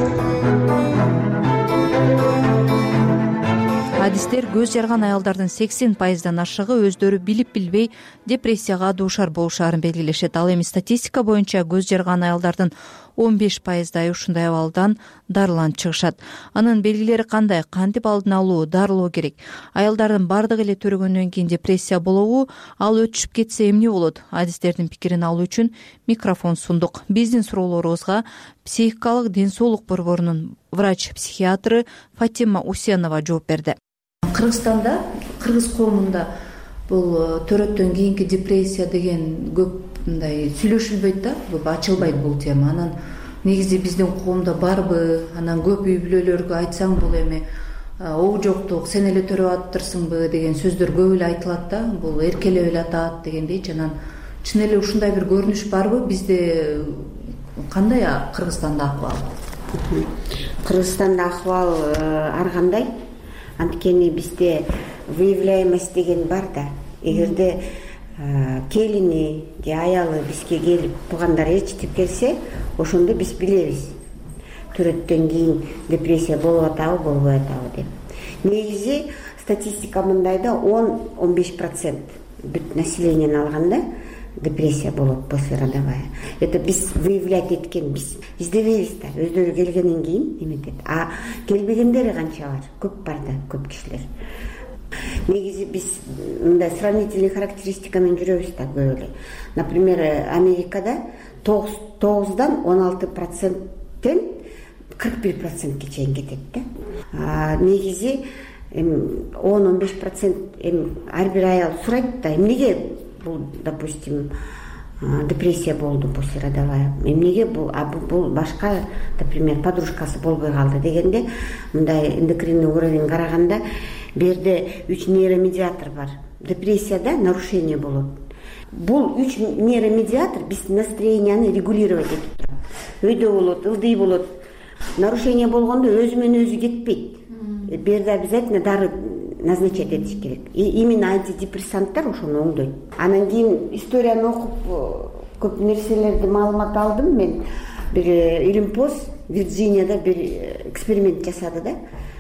Адистер көз жарган аялдардын 80%дан ашыгы өздөрү билип билбей депрессияга дуушар болушарын белгилешет. Ал эми статистика боюнча көз жарган аялдардын 15%дай ушундай абалдан дарыланып чыгышат. Анын белгилери кандай? Кантип алдын алуу, дарылоо керек? Аялдардын бардыгы эле төрөгөндөн кийин депрессия болобу? Ал өтүшүп кетсе эмне болот? Адистердин пикирин алуу үчүн микрофон сундук. Биздин суроолорубузга психикалык ден соолук борборунун врач-психиатры Фатима Усенова жооп берди. Кыргызстанда, кыргыз коомунда бул төрөттөн кийинки депрессия деген көп мындай сүйлөшүлбөйт да, көп ачылбайт бул тема. Анан негизи биздин коомдо барбы? Анан көп үй бүлөлөргө айтсаң бул эми оо жоктук, сен эле төрөп атыптырсыңбы деген сөздөр көп эле айтылат да. Бул эркелеп эле атат дегендейчи. Анан чын эле ушундай бир көрүнүш барбы? Бизде кандай Кыргызстанда акыбал? Кыргызстанда акыбал ар кандай. Анткени бизде выявляемость деген бар да. Эгерде келини же аялы бизге келип туугандар ээрчитип келсе, ошондо биз билебиз. Төрөттөн кийин депрессия болуп атабы, болбой атабы деп. Негизи статистика мындай да, 10-15% бүт населениени алганда депрессия болот после родовая. Это биз выявлять эткен, биз издебейбиз да. Өздөрү келгенден кийин эметет. А келбегендери канча бар? Көп бар да, көп кишилер. Негизи биз мындай сравнительный характеристика менен жүрөбүз да көп эле. Например, Америкада 9-дан 16%тен 41%ке чейин кетет да. Негизи 10-15% ар бир аял сурайт да, эмнеге бул, допустим, депрессия болду после родовая. Эмнеге бул башка, например, подружкасы болбой калды дегенде, мындай эндокринный уровень караганда берде 3 нейромедиатор бар. Депрессияда нарушение болот. Бул 3 нейромедиатор биз настроенияны регулировать этип турат. Өйдө болот, ылдый болот. Нарушение болгондо өзү менен өзү кетпейт. Берде обязательно дары назначать этиш керек. И именно антидепрессанттар ошону оңдойт. Анан кийин историяны окуп көп нерселерди маалымат алдым мен. Бир Илимпоз Вирджинияда бир эксперимент жасады да.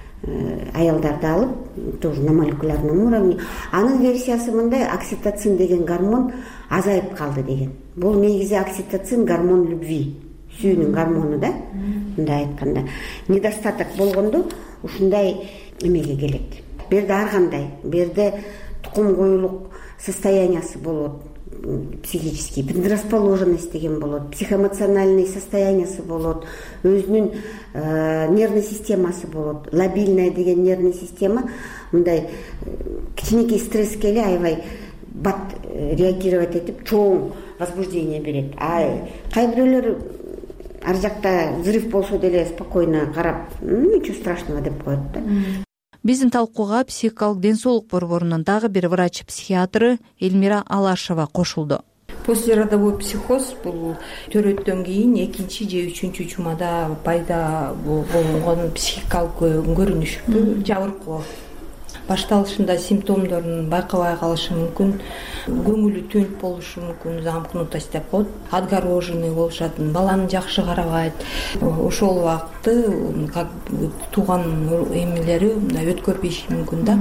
Аялдарды алып, тоже на молекулярном уровне. Анын версиясы мындай: окситоцин деген гормон азайып калды деген. Бул негизи окситоцин гормон любви, сүйүүнүн гормону да. Мындай айтканда, недостаток болгондо ушундай эмеге келет. Берде ар кандай, берде тукум коюлук состояниясы болот, психический, предрасположенность деген болот, психоэмоциональный состояниясы болот, өзүнүн нервный системасы болот. Лабильная деген нервный система мындай кичинекей стресске эле аябай бат реагировать этип чоң возбуждение берет. А кай бирөөлөр ар жакта взрыв болсо деле спокойно карап, ничего страшного деп коет да. Биздин талкууга психикалык ден соолук борборунун дагы бир врач-психиатры Эльмира Алашева кошулду. Послеродовой психоз бул төрөттөн кийин 2 же 3 жумада пайда болгон психикалык көрүнүштү жабыркоо. Башталышында симптомдорун байкабай калышы мүмкүн, көңүлү түнт болушу мүмкүн, замкнутость деп коет, отгороженный болушат, баланы жакшы карабайт. Ошол убакытты как тууган эмелери өткөрбөйүшү мүмкүн да.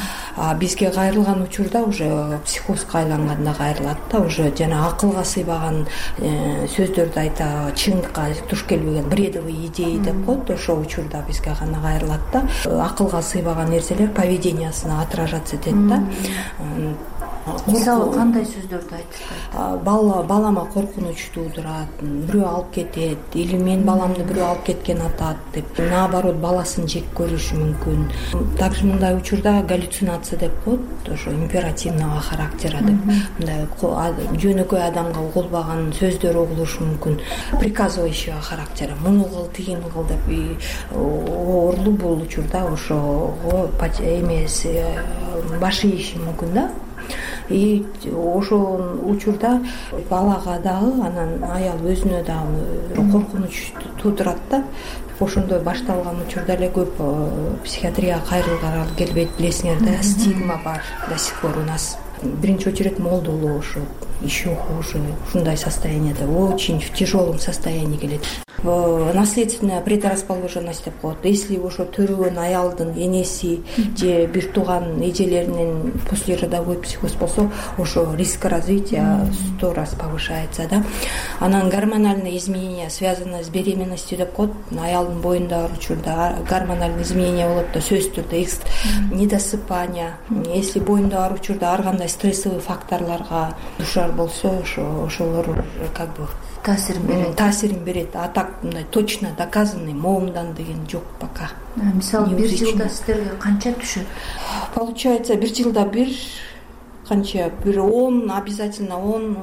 Бизге кайрылган учурда уже психозго айланганда кайрылат да, уже жана акылга сыйбаган сөздөрдү айта, чындыкка туш келбеген бредовый идеи деп коет, ошол учурда бизге гана кайрылат да. Акылга сыйбаган нерселер поведениясына отражаться этет да. мисалы кандай сөздөрдү айтышат? Балама коркунуч туудурат, бирөө алып кетет или мен баламды бирөө алып кеткен атат деп, наоборот баласын жек көрүшү мүмкүн. Также мындай учурда галлюцинация деп коет, ошо императивного характера деп, мындай жөнөкөй адамга угулбаган сөздөр угулушу мүмкүн. Приказывающего характера, муну кыл, тигини кыл деп оорулуу бул учурда ошого эмес башы ийиши мүмкүн да. И ошол учурда балага дагы, анан аял өзүнө дагы коркунуч туудурат да. Ошондой башталган учурда эле көп психиатрияга кайрылган келбейт, билесиңер да, стигма бар до сих пор у нас. Биринчи очередь молдулуу, ошо еще хуже, ушундай состояниеде, очень в тяжелом состоянии келет. Наследственная предрасположенность деп коет. Если ошо төрөгөн аялдын энеси же бир тууган эжелеринин послеродовой психоз болсо, ошо риск развития 100 раз повышается, да. Анан гормональные изменения, связанные с беременностью деп коет. Аялдын боюнда учурда гормональный изменения болот да, сөзсүз түрдө недосыпание. Если боюнда бар учурда ар кандай стрессовый факторлорго душар болсо, ошолор как бы таасирин берет. А так мындай точно доказанный моомдан деген жок пока. Мисалы бир жылда сиздерге канча түшөт? Получается бир жылда бир канча, бир 10, обязательно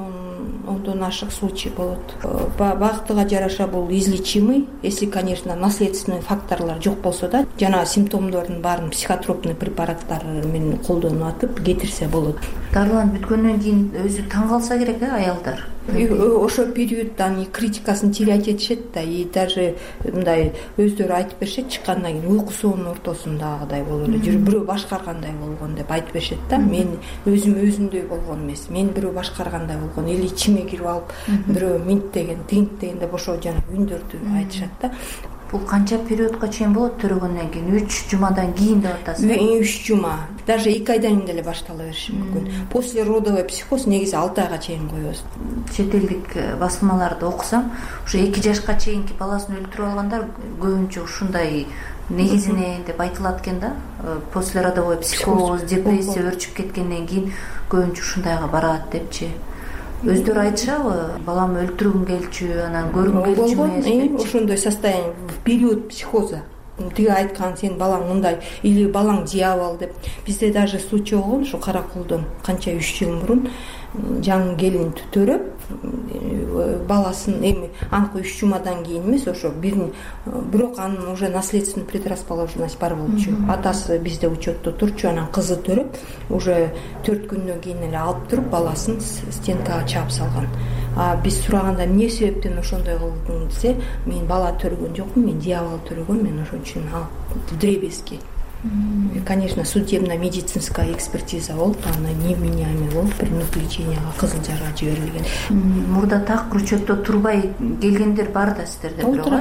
10 наших случай болот. Багытыга жараша бул излечимый, если, конечно, наследственный факторлор жок болсо да, жана симптомдордун баарын психотропный препараттар менен колдонуп атып кетирсе болот. Дарыланып бүткөндөн кийин өзү таң калса керек, аялдар. Ошо периодда они критикасын терять этишет да, и даже мындай өздөрү айтып беришет, чыккандан кийин уйкусунун ортосундагыдай болуп эле жүрүп бирөө башкаргандай болгон деп айтып беришет да. Мен өзүмдөй болгон эмес, мен бирөө башкаргандай болгон, или ичиме кирип алып бирөө минттеген, тигинттеген деп ошо жана үндөрдү айтышат да. Бул канча периодко чейин болот төрөгөндөн кийин? 3 жумадан кийин деп атасыз. 3 жума, даже 2 айдан кийин деле баштала бериши мүмкүн. После родовой психоз негизи 6 айга чейин коебуз. Чет элдик басмаларды окусам, ушу 2 жашка чейинки баласын өлтүрүп алгандар көбүнчө ушундай негизинен деп айтылат экен да. После родовой психоз, депрессия өрчүп кеткенден кийин көбүнчө ушундайга барат депчи. Өздөрү айтышабы, балам өлтүргүм келчү, анан көргүм келчү эмес. Ошондой состояние в период психоза. Тиги айткан, сен балаң мындай или балаң дьявол деп. Бизде даже случай болгон, ушу Каракулдон канча 3 жыл мурун жаңы келин төрөп, баласын эми анкы 3 жумадан кийин эмес, ошо бирок анын уже наследственный предрасположенность бар болчу. Атасы бизде учетто турчу, анан кызы төрөп, уже 4 күндөн кийин эле алып туруп баласын стенкага чаап салган. А биз сураганда эмне себептен ошондой кылдың десе, мен бала төрөгөн жокмун, мен дьявол төрөгөм, мен ошон үчүн вдребезги. Конечно, судебно-медицинская экспертиза болуп, аны невменяемый болуп, принук леченияга Кызыл Жарга жиберилген. Мурда так учетто турбай келгендер бар да сиздерде? Толтура,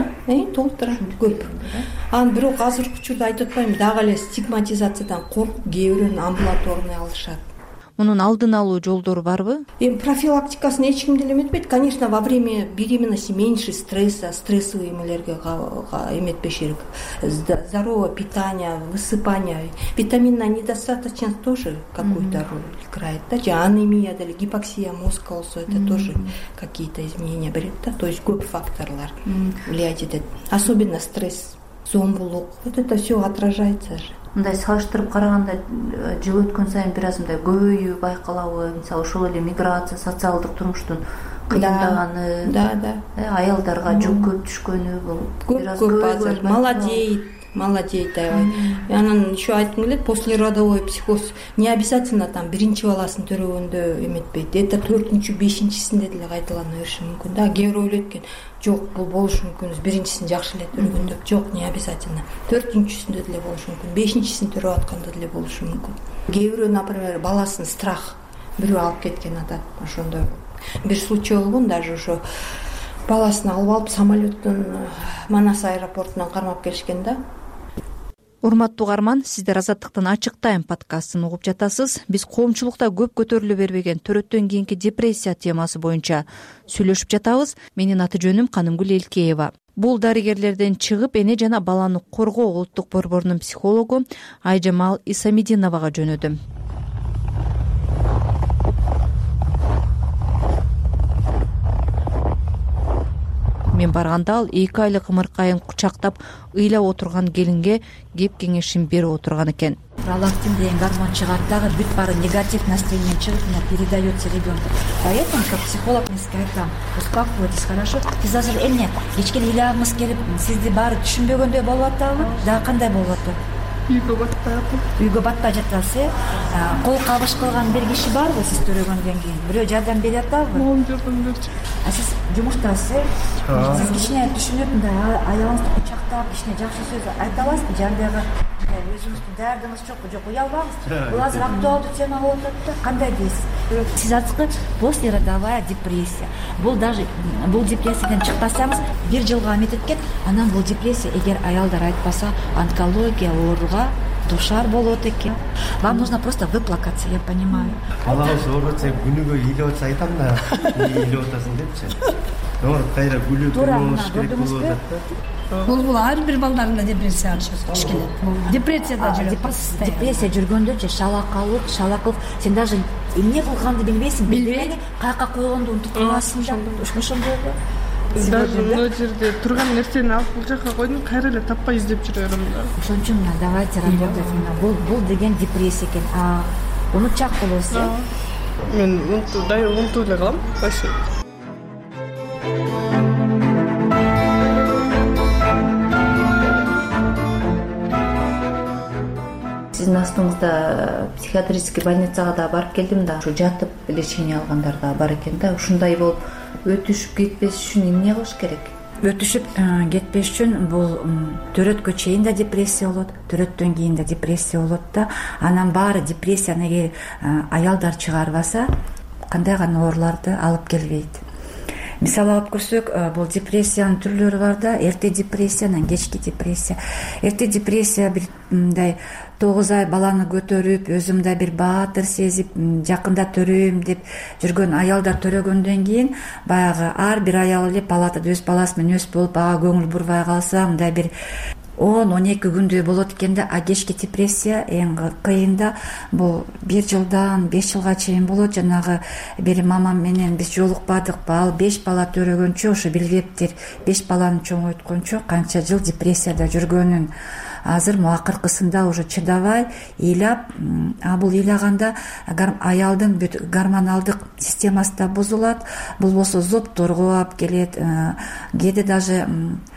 көп. Анан бирок азыркы учурда айтып атпайм, дагы эле стигматизациядан коркуп, кээ бирөөнү амбулаторный алышат. Мунун алдын алуу жолдору барбы? Профилактикасын эч ким деле эметпейт. Конечно, во время беременности меньше стресса, стрессовый эмелерге эметпеш керек. Здоровое питание, высыпание, витаминная недостаточность тоже какую-то роль играет. Да? Анемия, гипоксия мозга болсо, это тоже какие-то изменения берет. Да? То есть көп факторлар влиять этет. Особенно стресс, зомбулук. Вот это все отражается же. Мындай салыштырып караганда жыл өткөн сайын бир аз мындай көбөйүү байкалабы? Мисалы ошол эле миграция, социалдык турмуштун кыйындаганы, аялдарга жүк көп түшкөнү, бул бир аз көбөйгөн. Молодеет, аябай. Анан еще айткым келет, послеродовой психоз не обязательно там биринчи баласын төрөгөндө эметпейт. Это 4-5-синде деле кайталана бериши мүмкүн да. Кээ бирөө ойлойт экен, жок, бул болушу мүмкүн, биринчисин жакшы эле төрөгөндө. Жок, не обязательно. 4-синде деле болушу мүмкүн, 5-син төрөп атканда деле болушу мүмкүн. Кээ бирөө, например, баласын страх бирөө алып кеткен атат, ошондой. Бир случай болгон, даже ошо баласын алып алып самолеттон Манас аэропортунан кармап келишкен да. Урматтуу угарман, сиздер Азаттыктын Ачык Тайм подкастын угуп жатасыз. Биз коомчулукта көп көтөрүлө бербеген төрөттөн кийинки депрессия темасы боюнча сүйлөшүп жатабыз. Менин аты жөнүм Канымгүл Элкеева. Бул дарыгерлерден чыгып, эне жана баланы коргоо улуттук борборунун психологу Айжамал Исамидиновага жөнөдүм. мен барганда ал 2 айлык ымыркайын кучактап ыйлап отурган келинге кеп кеңешин берип отурган экен. Пролактин деген гормон чыгат дагы бүт баары негатив настроение чыгып передается ребенку. Поэтому как психолог мен сизге айтам, успокойтесь, хорошо? Сиз азыр эмне кечке ыйлабыңыз келип, сизди баары түшүнбөгөндөй болуп атабы? Дагы кандай болуп атат? Үйгө батпай жатасыз, кол кабыш кылган бир киши барбы сиз төрөгөндөн кийин? Бирөө жардам бере атабы? Молум жардам берчү. Сиз жумуштасыз, сиз кичине түшүнүп, аялыңызды кучактап, кичине жакшы сөз айта аласызбы? Жандагы өзүңүздүн дардыңыз жокпу? Жок, уялбаңыз. Бул азыр актуалдуу тема болуп атат да. Кандай дейсиз? Сиз азыркы послеродовая депрессия. Бул даже бул депрессиядан чыкпасаңыз, 1 жылга амет эткен, анан бул депрессия эгер аялдар айтпаса, онкология ооруга душар болот экен. Вам нужно просто выплакаться, я понимаю. Балаңыз ооруп атса, күнүгө ыйлап атса айтам да, ыйлап атасың депчи. Кайра күлүп турмуш керек болуп атат. Бул ар бир балдарында депрессия кичкене. Депрессияда жүрөт. Депрессия жүргөндө шалакылык, сен даже эмне кылганды билбейсиң, билбей каяка койгонду унутуп каласың да. Ошондойго. Даже мына жерде турган нерсени алып бул жака койдум, кайра эле таппай издеп жүрөм да. Ошон үчүн давайте работать. Бул деген депрессия экен. Унутчак болосуз. Мен унутуп эле калам. Сиздин астыңызда психиатрический больницага да барып келдим да, ушу жатып лечение алгандар да бар экен да. Ушундай болуп өтүшүп кетпеш үчүн эмне кылыш керек? Өтүшүп кетпеш үчүн бул төрөткө чейин да депрессия болот, төрөттөн кийин да депрессия болот да. Анан баары депрессияны эгер аялдар чыгарбаса, кандай гана ооруларды алып келбейт. Мисалы алып көрсөк, бул депрессиянын түрлөрү бар да. Эрте депрессия, анан кечки депрессия. Эрте депрессия бир мындай 9 ай баланы көтөрүп, өзүмдө бир баатыр сезип, жакында төрөйм деп жүргөн аялдар төрөгөндөн кийин баягы ар бир аял эле палатада өз баласы менен өз болуп, ага көңүл бурбай калса, мындай бир 10-12 күндөй болот экен да. Кечки депрессия эң кыйында бул 1 жылдан 5 жылга чейин болот. Жанагы бир мамам менен биз жолукпадык, ал 5 бала төрөгөнчө ошо билгептир. 5 баланы чоңойткончо канча жыл депрессияда жүргөнүн. Азыр акыркысында уже чыдабай ыйлап, бул ыйлаганда аялдын бүт гормоналдык системасы да бузулат. Бул болсо зобторго алып келет, кээде даже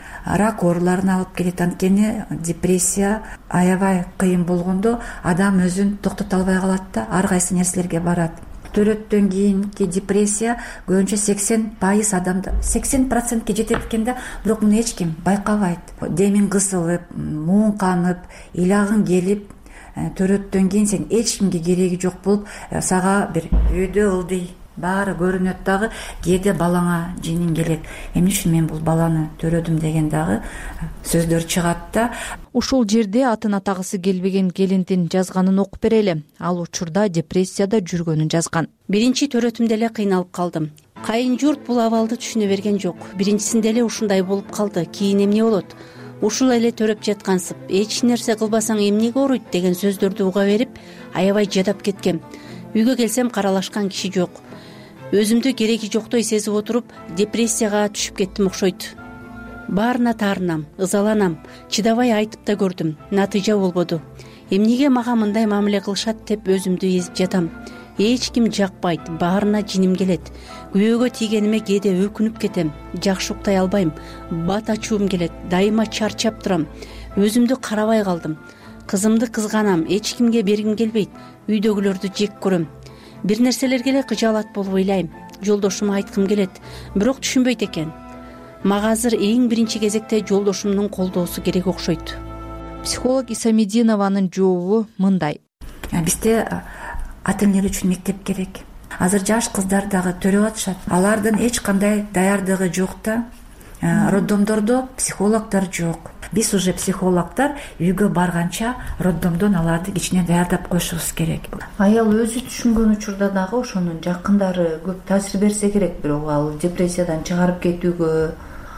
рак ооруларын алып келет. Анткени депрессия аябай кыйын болгондо адам өзүн токтото албай калат да, ар кайсы нерселерге барат. Төрөттөн кийинки депрессия көбүнчө 80% адамда 80%ке жетет экен да, бирок муну эч ким байкабайт. Демиң кысылып, муң канып, ыйлагың келип, төрөттөн кийин сен эч кимге кереги жок болуп, сага бир үйдө ылдый баары көрүнөт дагы. Кээде балаңа жинин келет. Эмне үчүн мен бул баланы төрөдүм деген дагы сөздөр чыгат да. Ушул жерде атын атагысы келбеген келиндин жазганын окуп берели. Ал учурда депрессияда жүргөнүн жазган. Биринчи төрөтүмдө эле кыйналып калдым. Кайын журт бул абалды түшүнө берген жок. Биринчисинде эле ушундай болуп калды. Кийин эмне болот? Ушул эле төрөп жаткансып, эч нерсе кылбасаң эмнеге ооруйт деген сөздөрдү уга берип, аябай жадап кеткем. Үйгө келсем каралашкан киши жок. Өзүмдү кереги жоктой сезип отуруп, депрессияга түшүп кеттим окшойт. Баарына таарынам, ызаланам, чыдабай айтып да көрдүм, натыйжа болбоду. Эмнеге мага мындай мамиле кылышат деп өзүмдү эзип жатам. Эч ким жакпайт, баарына жиним келет. Күбөгө тийгениме кээде өкүнүп кетем, жакшы уктай албайм, бат ачуум келет, дайыма чарчап турам. Өзүмдү карабай калдым. Кызымды кызганам, эч кимге бергим келбейт, үйдөгүлөрдү жек көрөм. Бир нерселерге эле кыжаалат болуп ыйлайм. Жолдошума айткым келет, бирок түшүнбөйт экен. Мага азыр эң биринчи кезекте жолдошумдун колдоосу керек окшойт. Психолог Исамединованын жообу мындай. Бизде ата энелер үчүн мектеп керек. Азыр жаш кыздар дагы төрөп атышат. Алардын эч кандай даярдыгы жок да. Роддомдордо психологдор жок. Биз уже психологдор үйгө барганча роддомдон аларды кичине даярдап коюшубуз керек. Аял өзү түшүнгөн учурда дагы ошонун жакындары көп таасир берсе керек, бирок ал депрессиядан чыгарып кетүүгө,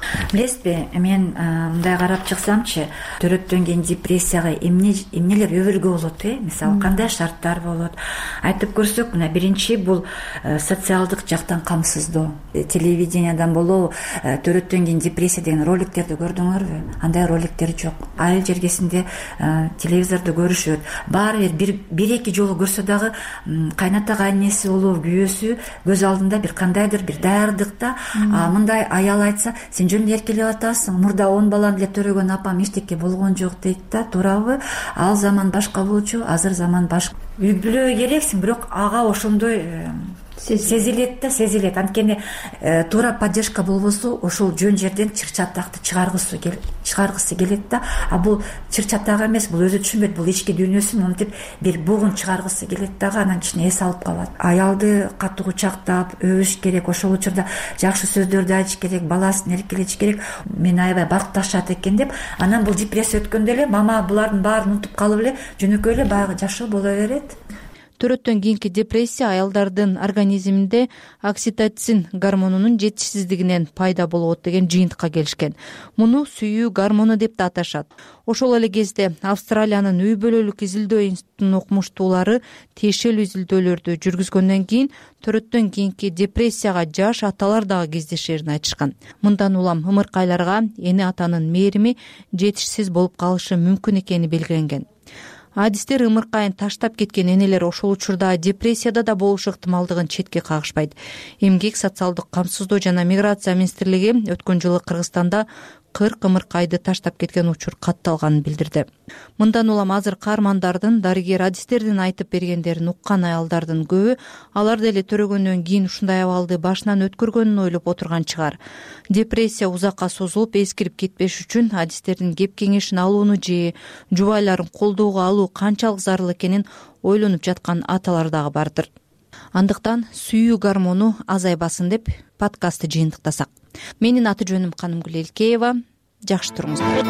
Билесизби, мен мындай карап чыксамчы, төрөттөн кийин депрессияга эмнелер өбөлгө болот, мисалы кандай шарттар болот? Айтып көрсөк, мына биринчи бул социалдык жактан камсыздоо. Телевидениядан болобу, төрөттөн кийин депрессия деген роликтерди көрдүңөрбү? Андай роликтер жок. Айыл жергесинде телевизорду көрүшөт. Баары бир эки жолу көрсө дагы кайната кайнеси болобу, күйөөсү көз алдында бир кандайдыр бир даярдыкта, мындай аял айтса, сен жөн эркелеп атасың, мурда 10 баланы эле төрөгөн апам эчтеке болгон жок дейт да, туурабы? Ал заман башка болчу, азыр заман башка. Үй бүлө керексиң, бирок ага ошондой сезилет. Анткени туура поддержка болбосо, ошол жөн жерден чыр-чатакты чыгаргысы келет да. А бул чыр-чатак эмес, бул өзү түшүнбөйт, бул ички дүйнөсүн монтип бир бугун чыгаргысы келет дагы, анан кичине эс алып калат. Аялды катуу кучактап, өбүш керек, ошол учурда жакшы сөздөрдү айтыш керек, баласын эркелетиш керек. Мен аябай бакташат экен деп, анан бул депрессия өткөндө эле мама булардын баарын унутуп калып эле жөнөкөй эле баягы жашоо боло берет. Төрөттөн кийинки депрессия аялдардын организминде окситоцин гормонунун жетишсиздигинен пайда болот деген жыйынтыкка келишкен. Муну сүйүү гормону деп да аташат. Ошол эле кезде Австралиянын үй бүлөлүк изилдөө институтунун окумуштуулары тиешелүү изилдөөлөрдү жүргүзгөндөн кийин төрөттөн кийинки депрессияга жаш аталар дагы кездешерин айтышкан. Мындан улам ымыркайларга эне атанын мээрими жетишсиз болуп калышы мүмкүн экени белгиленген. Адистер ымыркайын таштап кеткен энелер ошол учурда депрессияда да болушу ыктымалдыгын четке кагышпайт. Эмгек, социалдык камсыздоо жана миграция министрлиги өткөн жылы Кыргызстанда 40 ымыркайды таштап кеткен учур катталганын билдирди. Мындан улам азыр каармандардын, дарыгер адистердин айтып бергендерин уккан аялдардын көбү алар деле төрөгөндөн кийин ушундай абалды башынан өткөргөнүн ойлоп отурган чыгар. Депрессия узакка созулуп эскирип кетпеш үчүн адистердин кеп кеңешин алууну же жубайларын колдоого алуу канчалык зарыл экенин ойлонуп жаткан аталар дагы бардыр. Андыктан сүйүү гормону азайбасын деп подкастты жыйынтыктасак. Менин аты жөнүм Канымгүл Элкеева. Жакшы туруңуздар.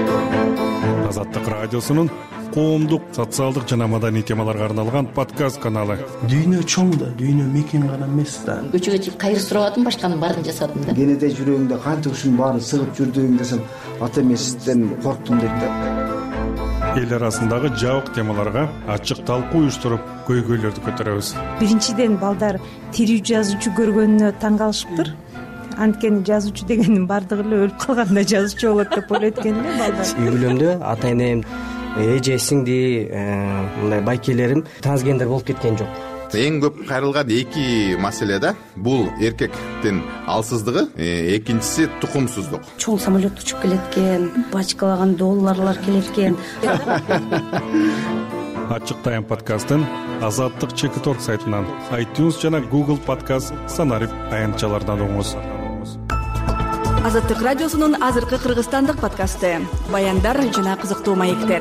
Азаттык радиосунун коомдук, социалдык жана маданий темаларга арналган подкаст каналы. Дүйнө чоң да, дүйнө мекен гана эмес да. Көчөгө чыгып кайыр сурабадым, башканын баарын жасадым да. Кенеде жүрөгүңдө канча ушунун баарын сыгып жүрдүң десем, ата эмесизден корктум дейт да. Эл арасындагы жабык темаларга ачык талкуу уюштуруп, көйгөйлөрдү көтөрөбүз. Биринчиден балдар тирүү жазуучу көргөнүнө таң калышыптыр. Анткени жазуучу дегендин бардыгы эле өлүп калганда жазуучу болот деп ойлойт экен эле балдар. Үй бүлөмдө ата энем, эже, сиңди, мындай байкелерим трансгендер болуп кеткен жок. Эң көп кайрылган эки маселе да, бул эркектин алсыздыгы, экинчиси тукумсуздук. Чоң самолет учуп келет экен, бачкалаган долларлар келет экен. Ачык тайм подкастын Азаттык Чекиторг сайтынан, iTunes жана Google подкаст санарип аянтчалардан угуңуз. Азаттык радиосунун азыркы кыргызстандык подкасты. Баяндар жана кызыктуу маектер.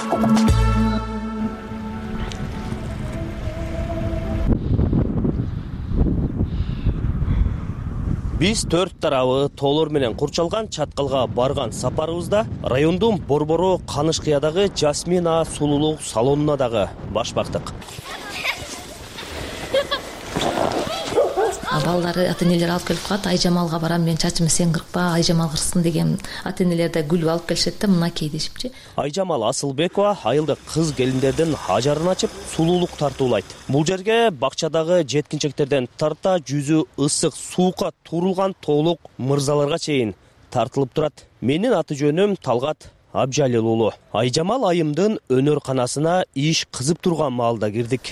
Биз төрт тарабы тоолор менен курчалган чаткалга барган сапарыбызда райондун Борбороо Канышкыядагы Жасмина сулуулук салонуна дагы баш бактык. Балдары ата энелер алып келип калат, Айжамалга барам, мен чачымды сен кыркпа, Айжамал кырсын деген ата энелер да гүлүп алып келишет да, мынакей дешипчи. Айжамал Асылбекова айылдык кыз келиндердин ажарын ачып, сулуулук тартуулайт. Бул жерге бакчадагы жеткинчектерден тарта жүзү ысык суукка турулган тоолук мырзаларга чейин тартылып турат. Менин аты жөнүм Талгат Абжалил уулу. Айжамал айымдын өнөр-канасына иш кызып турган маалда кирдик.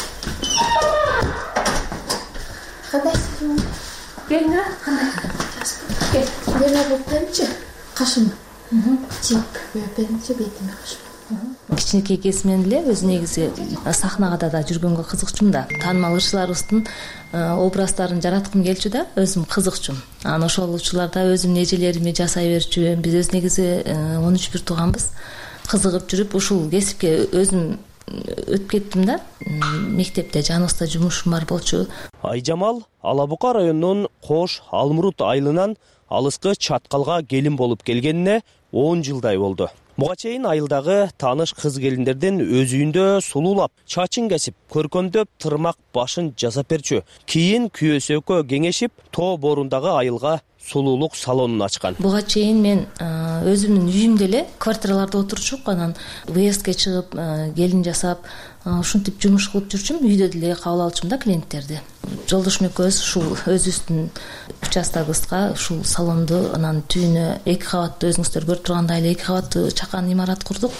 Кандайсың? Келиңа, кандай? Кел, неме болуп берчи? Кашым. Чек, берчи бетиме кашым. Кичинекей кезимден эле өзү негизи сахнага да жүргөнгө кызыкчумун да. Таанымал ырчыларыбыздын образдарын жараткым келчү да, өзүм кызыкчумун. Анан ошол учурларда өзүмдүн эжелерими жасай берчүмүн. Биз өз негизи 13 бир тууганбыз. Кызыгып жүрүп ушул кесипке өзүм өтүп кеттим да. Мектепте жаныбызда жумушум бар болчу. Айжамал Ала Бука районунун Кош Алмурут айылынан алыскы чаткалга келин болуп келгенине 10 жылдай болду. Буга чейин айылдагы тааныш кыз келиндерден өз үйүндө сулуулап, чачын кесип, көркөмдөп, тырмак башын жасап берчү. Кийин күйөөсү экөө кеңешип, тоо борундагы айылга сулуулук салонун ачкан. Буга чейин мен өзүмдүн үйүмдө эле квартираларда отурчуп, анан выездке чыгып, келин жасап, ушинтип жумуш кылып жүрчүм. Үйдө деле кабыл алчумун да клиенттерди. Жолдошум экөөбүз ушул өзүбүздүн участогыбызга ушул салонду, анан түбүнө 2 кабаттуу, өзүңүздөр көрүп тургандай эле 2 кабаттуу чакан имарат курдук.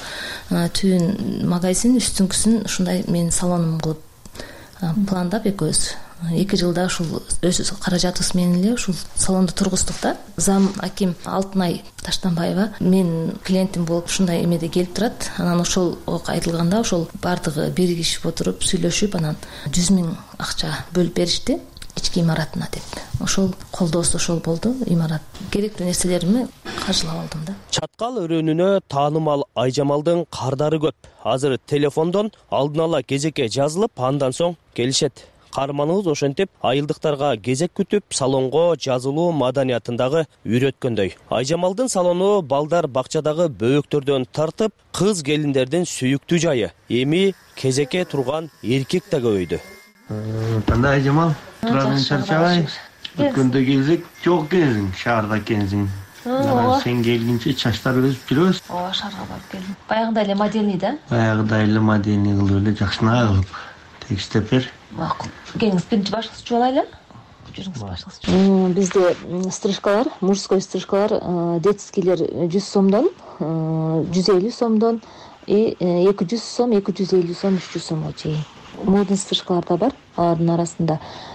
Түбүн магазин, үстүңкүсүн ушундай менин салонум кылып пландап экөөбүз 2 жылда ушул өз каражатыбыз менен эле ушул салонду тургуздук да. Зам аким Алтынай Таштанбаева менин клиентим болуп ушундай эмеде келип турат. Анан ошол айтылганда ошол бардыгы биригишип отуруп сүйлөшүп, анан 100 000 акча бөлүп беришти ички имаратына деп. Ошол колдоосу ошол болду. Имарат керектүү нерселеримди каржылап алдым да. Чаткал өрөөнүнө таанымал Айжамалдын кардары көп. Азыр телефондон алдын ала кезекке жазылып, андан соң келишет. Каарманыбыз ошентип айылдыктарга кезек күтүп, салонго жазылуу маданиятындагы үйрөткөндөй. Айжамалдын салону балдар бакчадагы бөөктөрдөн тартып, кыз келиндердин сүйүктүү жайы. Эми кезекке турган эркек да көбөйдү. Кандай Айжамал? Турардан чарчабай. Өткөндө келсек, жок экенсиң, шаарда экенсиң. Сен келгенче чачтар өсүп жүрөбүз. Ооба, шаарга барып келдим. Баягыдай эле модельный да? Баягыдай эле модельный кылып эле жакшына кылып тегиштеп бер. Макул. Келиңиз, биринчи башкычы чуп алайлы. Жүрүңүз башкычы. Бизде стрижкалар, мужской стрижкалар, детскийлер 100 сомдон, 150 сомдон, 200 сом, 250 сом, 300 сомго чейин. Модный стрижкалар да бар. Алардын арасында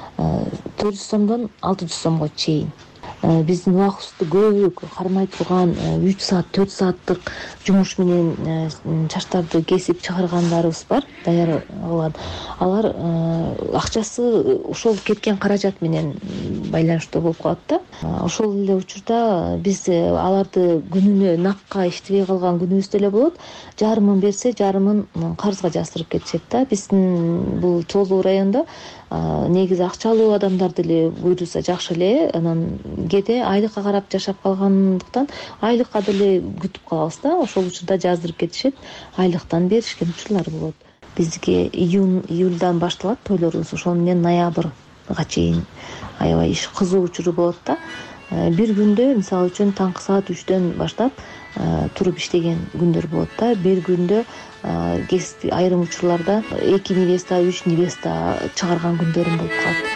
400 сомдон 600 сомго чейин. Биздин убактыбызды көбүрөөк кармай турган 3 саат, 4 сааттык жумуш менен чачтарды кесип чыгаргандарыбыз бар, даяр кылган. Алар акчасы ошол кеткен каражат менен байланыштуу болуп калат да. Ошол эле учурда биз аларды күнүнө накка иштебей калган күнүбүз деле болот. Жарымын берсе, жарымын карызга жаздырып кетишет да. Биздин бул Чолуу районунда негизи акчалуу адамдар деле буйруса жакшы эле. Анан кээде айлыкка карап жашап калгандыктан айлыкка деле күтүп калабыз да. Ошол учурда жаздырып кетишет. Айлыктан беришкен учурлар болот. Бизге июльдан башталат тойлорубуз. Ошол менен ноябрга чейин аябай иш кызуу учуру болот да. Бир күндө, мисалы үчүн таңкы саат 3дөн баштап туруп иштеген күндөр болот да. Бир күндө кесип айрым учурларда 2 невеста, 3 невеста чыгарган күндөрүм болуп калат.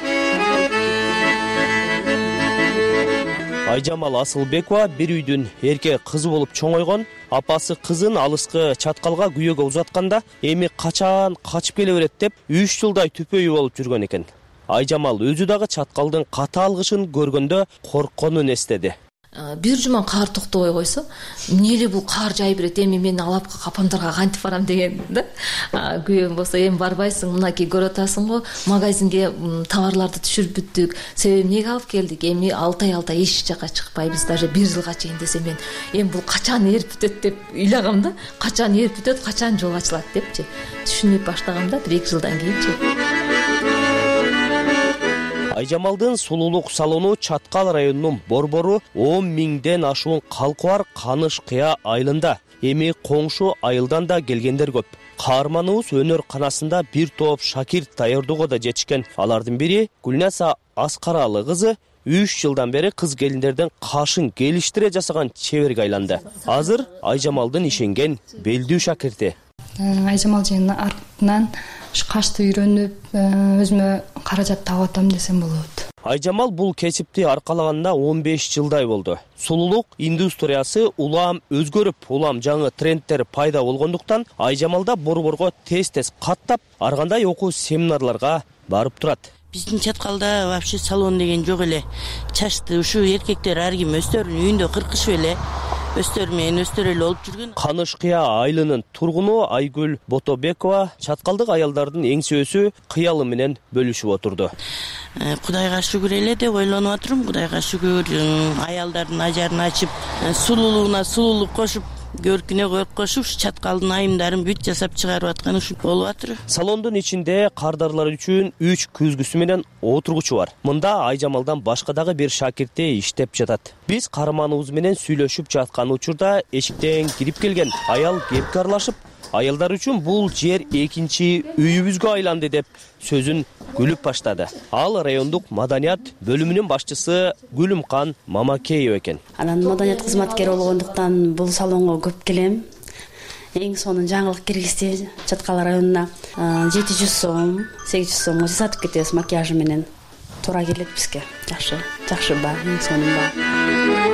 Айжамал Асылбекова бир үйдүн эркек кызы болуп чоңойгон. Апасы кызын алыскы чаткалга күйөөгө узатканда, эми качан качып келе берет деп 3 жылдай түпөйү болуп жүргөн экен. Айжамал өзү дагы чаткалдын катаал кышын көргөндө коркконун эстеди. Бир жуман каар токтобой койсо, эмне эле бул каар жай берет, эми мен алапка капандарга кантип барам деген да. Күйөөм болсо, эми барбайсың, мынакей көрүп атасың го, магазинге товарларды түшүрүп бүттүк. Себеби эмнеге алып келдик? Эми 6 ай эч жака чыкпайбыз, даже 1 жылга чейин десем мен, эми бул качан эрип бүтөт деп ыйлагам да. Качан эрип бүтөт, качан жол ачылат депчи. Түшүнүп баштагам да, 1-2 жылдан кийинчи. Айжамалдын сулуулук салону Чаткал районунун Борбору 10 000ден ашуун калкы бар Каныш Кыя айылында. Эми коңшу айылдан да келгендер көп. Каарманыбыз өнөр канасында бир топ шакирт даярдоого да жетишкен. Алардын бири Гүлнаса Аскаралы кызы 3 жылдан бери кыз келиндерден кашын келиштире жасаган чеберге айланды. Азыр Айжамалдын ишенген белдүү шакирти. Айжамал жыйынын артынан кашты үйрөнүп, өзүмө каражат таап атам десем болот. Айжамал бул кесипти аркалаганына 15 жылдай болду. Сулуулук индустриясы улам өзгөрүп, улам жаңы трендтер пайда болгондуктан Айжамалда борборго тез-тез каттап, ар кандай окуу семинарларга барып турат. Биздин Чаткалда вообще салон деген жок эле. Чачты ушу эркектер ар ким өздөрүнүн үйүндө кыркышып эле, өздөрү менен өздөрү эле болуп жүргөн. Каныш Кыя айылынын тургуну Айгүл Ботобекова чаткалдык аялдардын эң сөзү кыялы менен бөлүшүп отурду. Кудайга шүгүр эле деп ойлонуп отурум. Кудайга шүгүр, аялдардын ажарын ачып, сулуулугуна сулуулук кошуп, көркүнө коркошуп чаткалдын айымдарын бүт жасап чыгарып аткан ушул болуп атыр. Салондун ичинде кардарлар үчүн 3 күзгүсү менен отургучу бар. Мында Айжамалдан башка дагы бир шакирти иштеп жатат. Биз каарманыбыз менен сүйлөшүп жаткан учурда эшиктен кирип келген аял кепке аралашып, аялдар үчүн бул жер экинчи үйүбүзгө айланды деп сөзүн күлүп баштады. Ал райондук маданият бөлүмүнүн башчысы Гүлүмкан Мамакеева экен. Анан маданият кызматкери болгондуктан бул салонго көп келем. Эң сонун жаңылык киргизди. Чаткал районуна 700 сом, 800 сомго жасатып кетебиз макияжы менен. Туура келет бизге. Жакшы ба, эң сонун ба.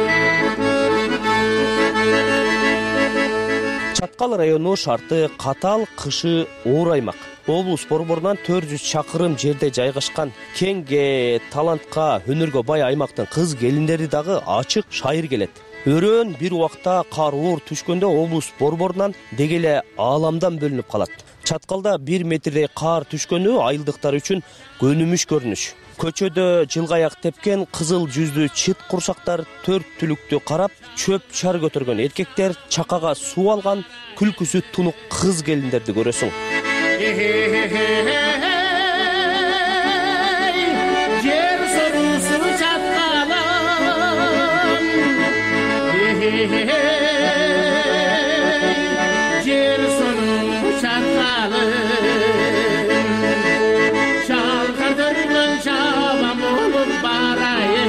Чаткал району шарты катал, кышы оор аймак. Облус борборунан 400 чакырым жерде жайгашкан кеңге, талантка, өнөргө бай аймактын кыз келиндери дагы ачык шайыр келет. Өрөөн бир убакта кар оор түшкөндө облус борборунан деги эле ааламдан бөлүнүп калат. Чаткалда 1 метрдей кар түшкөнү айылдыктар үчүн көнүмүш көрүнүш. Көчөдө жылгаяк тепкен кызыл жүздүү чыт курсактар төрт түлүктү карап, чөп чар көтөргөн эркектер, чакага суу алган күлкүсү тунук кыз келиндерди көрөсүң. Жер сорусу чаткалым, жер сорусу чаткалым, шалкадырган чабан болуп барайын.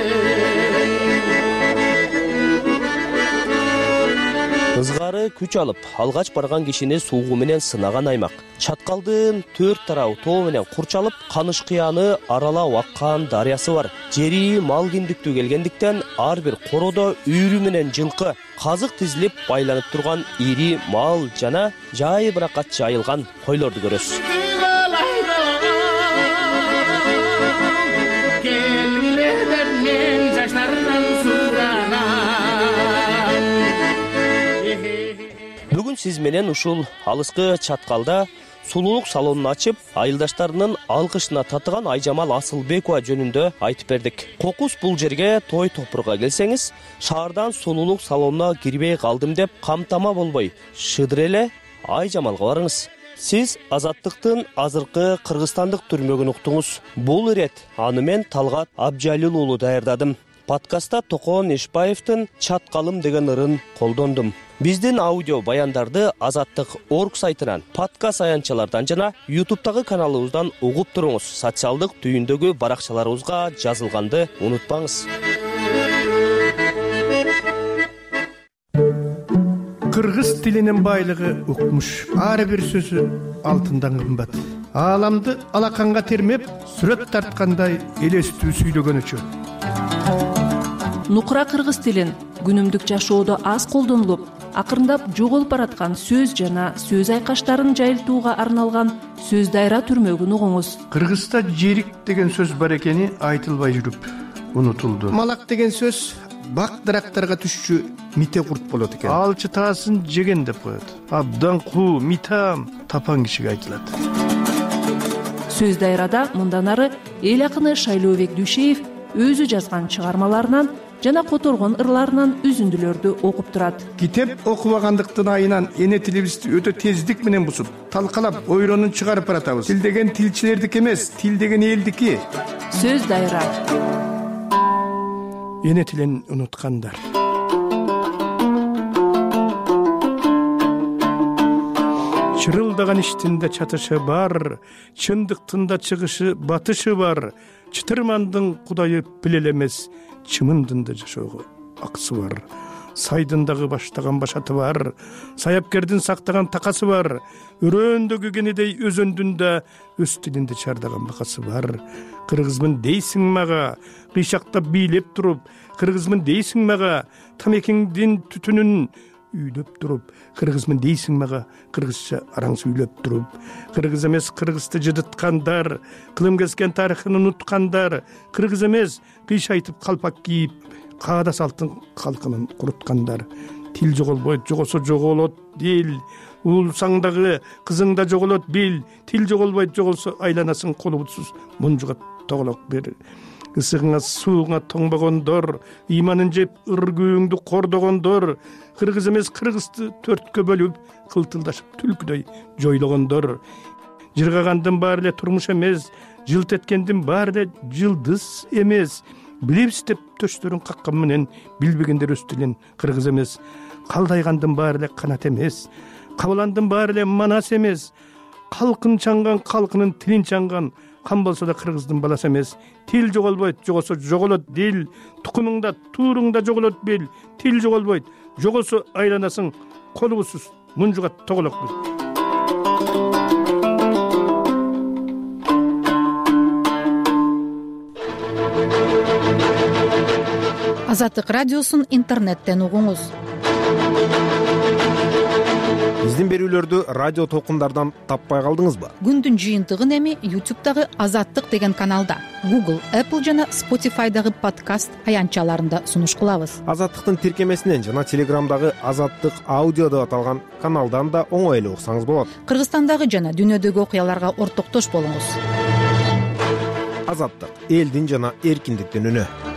Кызгары күч алып, алгач барган кишини суугу менен сынаган аймак. Чаткалдын 4 тарабы тоо менен курчалып, Каныш кыяны аралап аккан дарыясы бар. Жери мал киндиктүү келгендиктен ар бир короодо үйрү менен жылкы казык тизилип байланып турган ири мал жана жайбыракат жайылган койлорду көрөсүз. Бүгүн сиз менен ушул алыскы Чаткалда сулуулук салонун ачып, айылдаштарынын алкышына татыган Айжамал Асылбекова жөнүндө айтып бердик. Кокус бул жерге той топурга келсеңиз, шаардан сулуулук салонуна кирбей калдым деп камтама болбой, шыдыр эле Айжамалга барыңыз. Сиз Азаттыктын азыркы кыргызстандык түрмөгүн уктуңуз. Бул ирет аны мен Талгат Абжалил уулу даярдадым. Подкастта Токон Ишбаевдин Чаткалым деген ырын колдондум. Биздин аудио баяндарды Азаттык.орг сайтынан, подкаст аянтчалардан жана YouTube'тагы каналыбыздан угуп туруңуз. Социалдык түйүндөгү баракчаларыбызга жазылганды унутпаңыз. Кыргыз тилинин байлыгы укмуш. Ар бир сөзү алтындан кымбат. Ааламды алаканга термеп, сүрөт тарткандай элестүү сүйлөгөнүчү. Нукура кыргыз тилин күнүмдүк жашоодо аз колдонулуп, акырындап жоголуп бараткан сөз жана сөз айкаштарын жайылтууга арналган сөз дайра түрмөгүн угуңуз. Кыргызда жерик деген сөз бар экени айтылбай жүрүп унутулду. Малак деген сөз бак дарактарга түшчү мите курт болот экен. Ал чытаасын жеген деп коет. Абдан куу, митам тапан кишиге айтылат. Сөз дайрада мындан ары эл акыны Шайлообек Дүйшеев өзү жазган чыгармаларынан жана которгон ырларынан үзүндүлөрдү окуп турат. Китеп окубагандыктын айынан эне тилибизди өтө тездик менен бузуп, талкалап, ойронун чыгарып баратабыз. Тил деген тилчилердики эмес, тил деген элдики. Сөз дайра. Эне тилин унуткандар. Чырылдаган иштинде чатышы бар, чындыктын да чыгышы, батышы бар. Чытырмандын кудайы билел эмес, чымындын да жашоого акысы бар. Сайдындагы баштаган башаты бар, саяпкердин сактаган такасы бар. Өрөөндөгү кенедей өзөндүн да өз тилинде чардаган бакасы бар. Кыргызмын дейсиң мага, кыйшактап бийлеп туруп, кыргызмын дейсиң мага, тамекеңдин түтүнүн үйлөп туруп, кыргызмын дейсиң мага, кыргызча араң сүйлөп туруп. Кыргыз эмес кыргызды жыдыткандар, кылым кескен тарыхын унуткандар, кыргыз эмес кыйшайтып калпак кийип, каада салттын калкынын куруткандар. Тил жоголбойт, жогосо жоголот дил. Улсаң дагы кызың да жоголот бил. Тил жоголбойт, жоголсо айланасың колубутсуз мунжуга тоголок бер. ысыгыңа сууңа тоңбогондор, ыйманын жеп ыргүүңдү кордогондор, кыргыз эмес кыргызды төрткө бөлүп кылтылдашып түлкүдөй жойлогондор, жыргагандын баары эле турмуш эмес, жылт эткендин баары эле жылдыз эмес, билебиз деп төштөрүн каккан менен билбегендер өстүлен кыргыз эмес, калдайгандын баары эле канат эмес, кабыландын баары эле манас эмес, калкын чаңган калкынын тилин чаңган кан болсо да кыргыздын баласы эмес. Тил жоголбойт, жогосо жоголот дил, тукумуңда тууруңда жоголот бил, тил жоголбойт, жогосо айланасың колубусуз мунжуга тоголок бил. Азаттык радиосун интернеттен угуңуз. Биздин берүүлөрдү радио толкундардан таппай калдыңызбы? Күндүн жыйынтыгын эми YouTube'дагы Азаттык деген каналда, Google, Apple жана Spotify'дагы подкаст аянтчаларында сунуш кылабыз. Азаттыктын тиркемесинен жана Телеграмдагы Азаттык аудио деп аталган каналдан да оңой эле уксаңыз болот. Кыргызстандагы жана дүйнөдөгү окуяларга ортоктош болуңуз. Азаттык — элдин жана эркиндиктин үнү.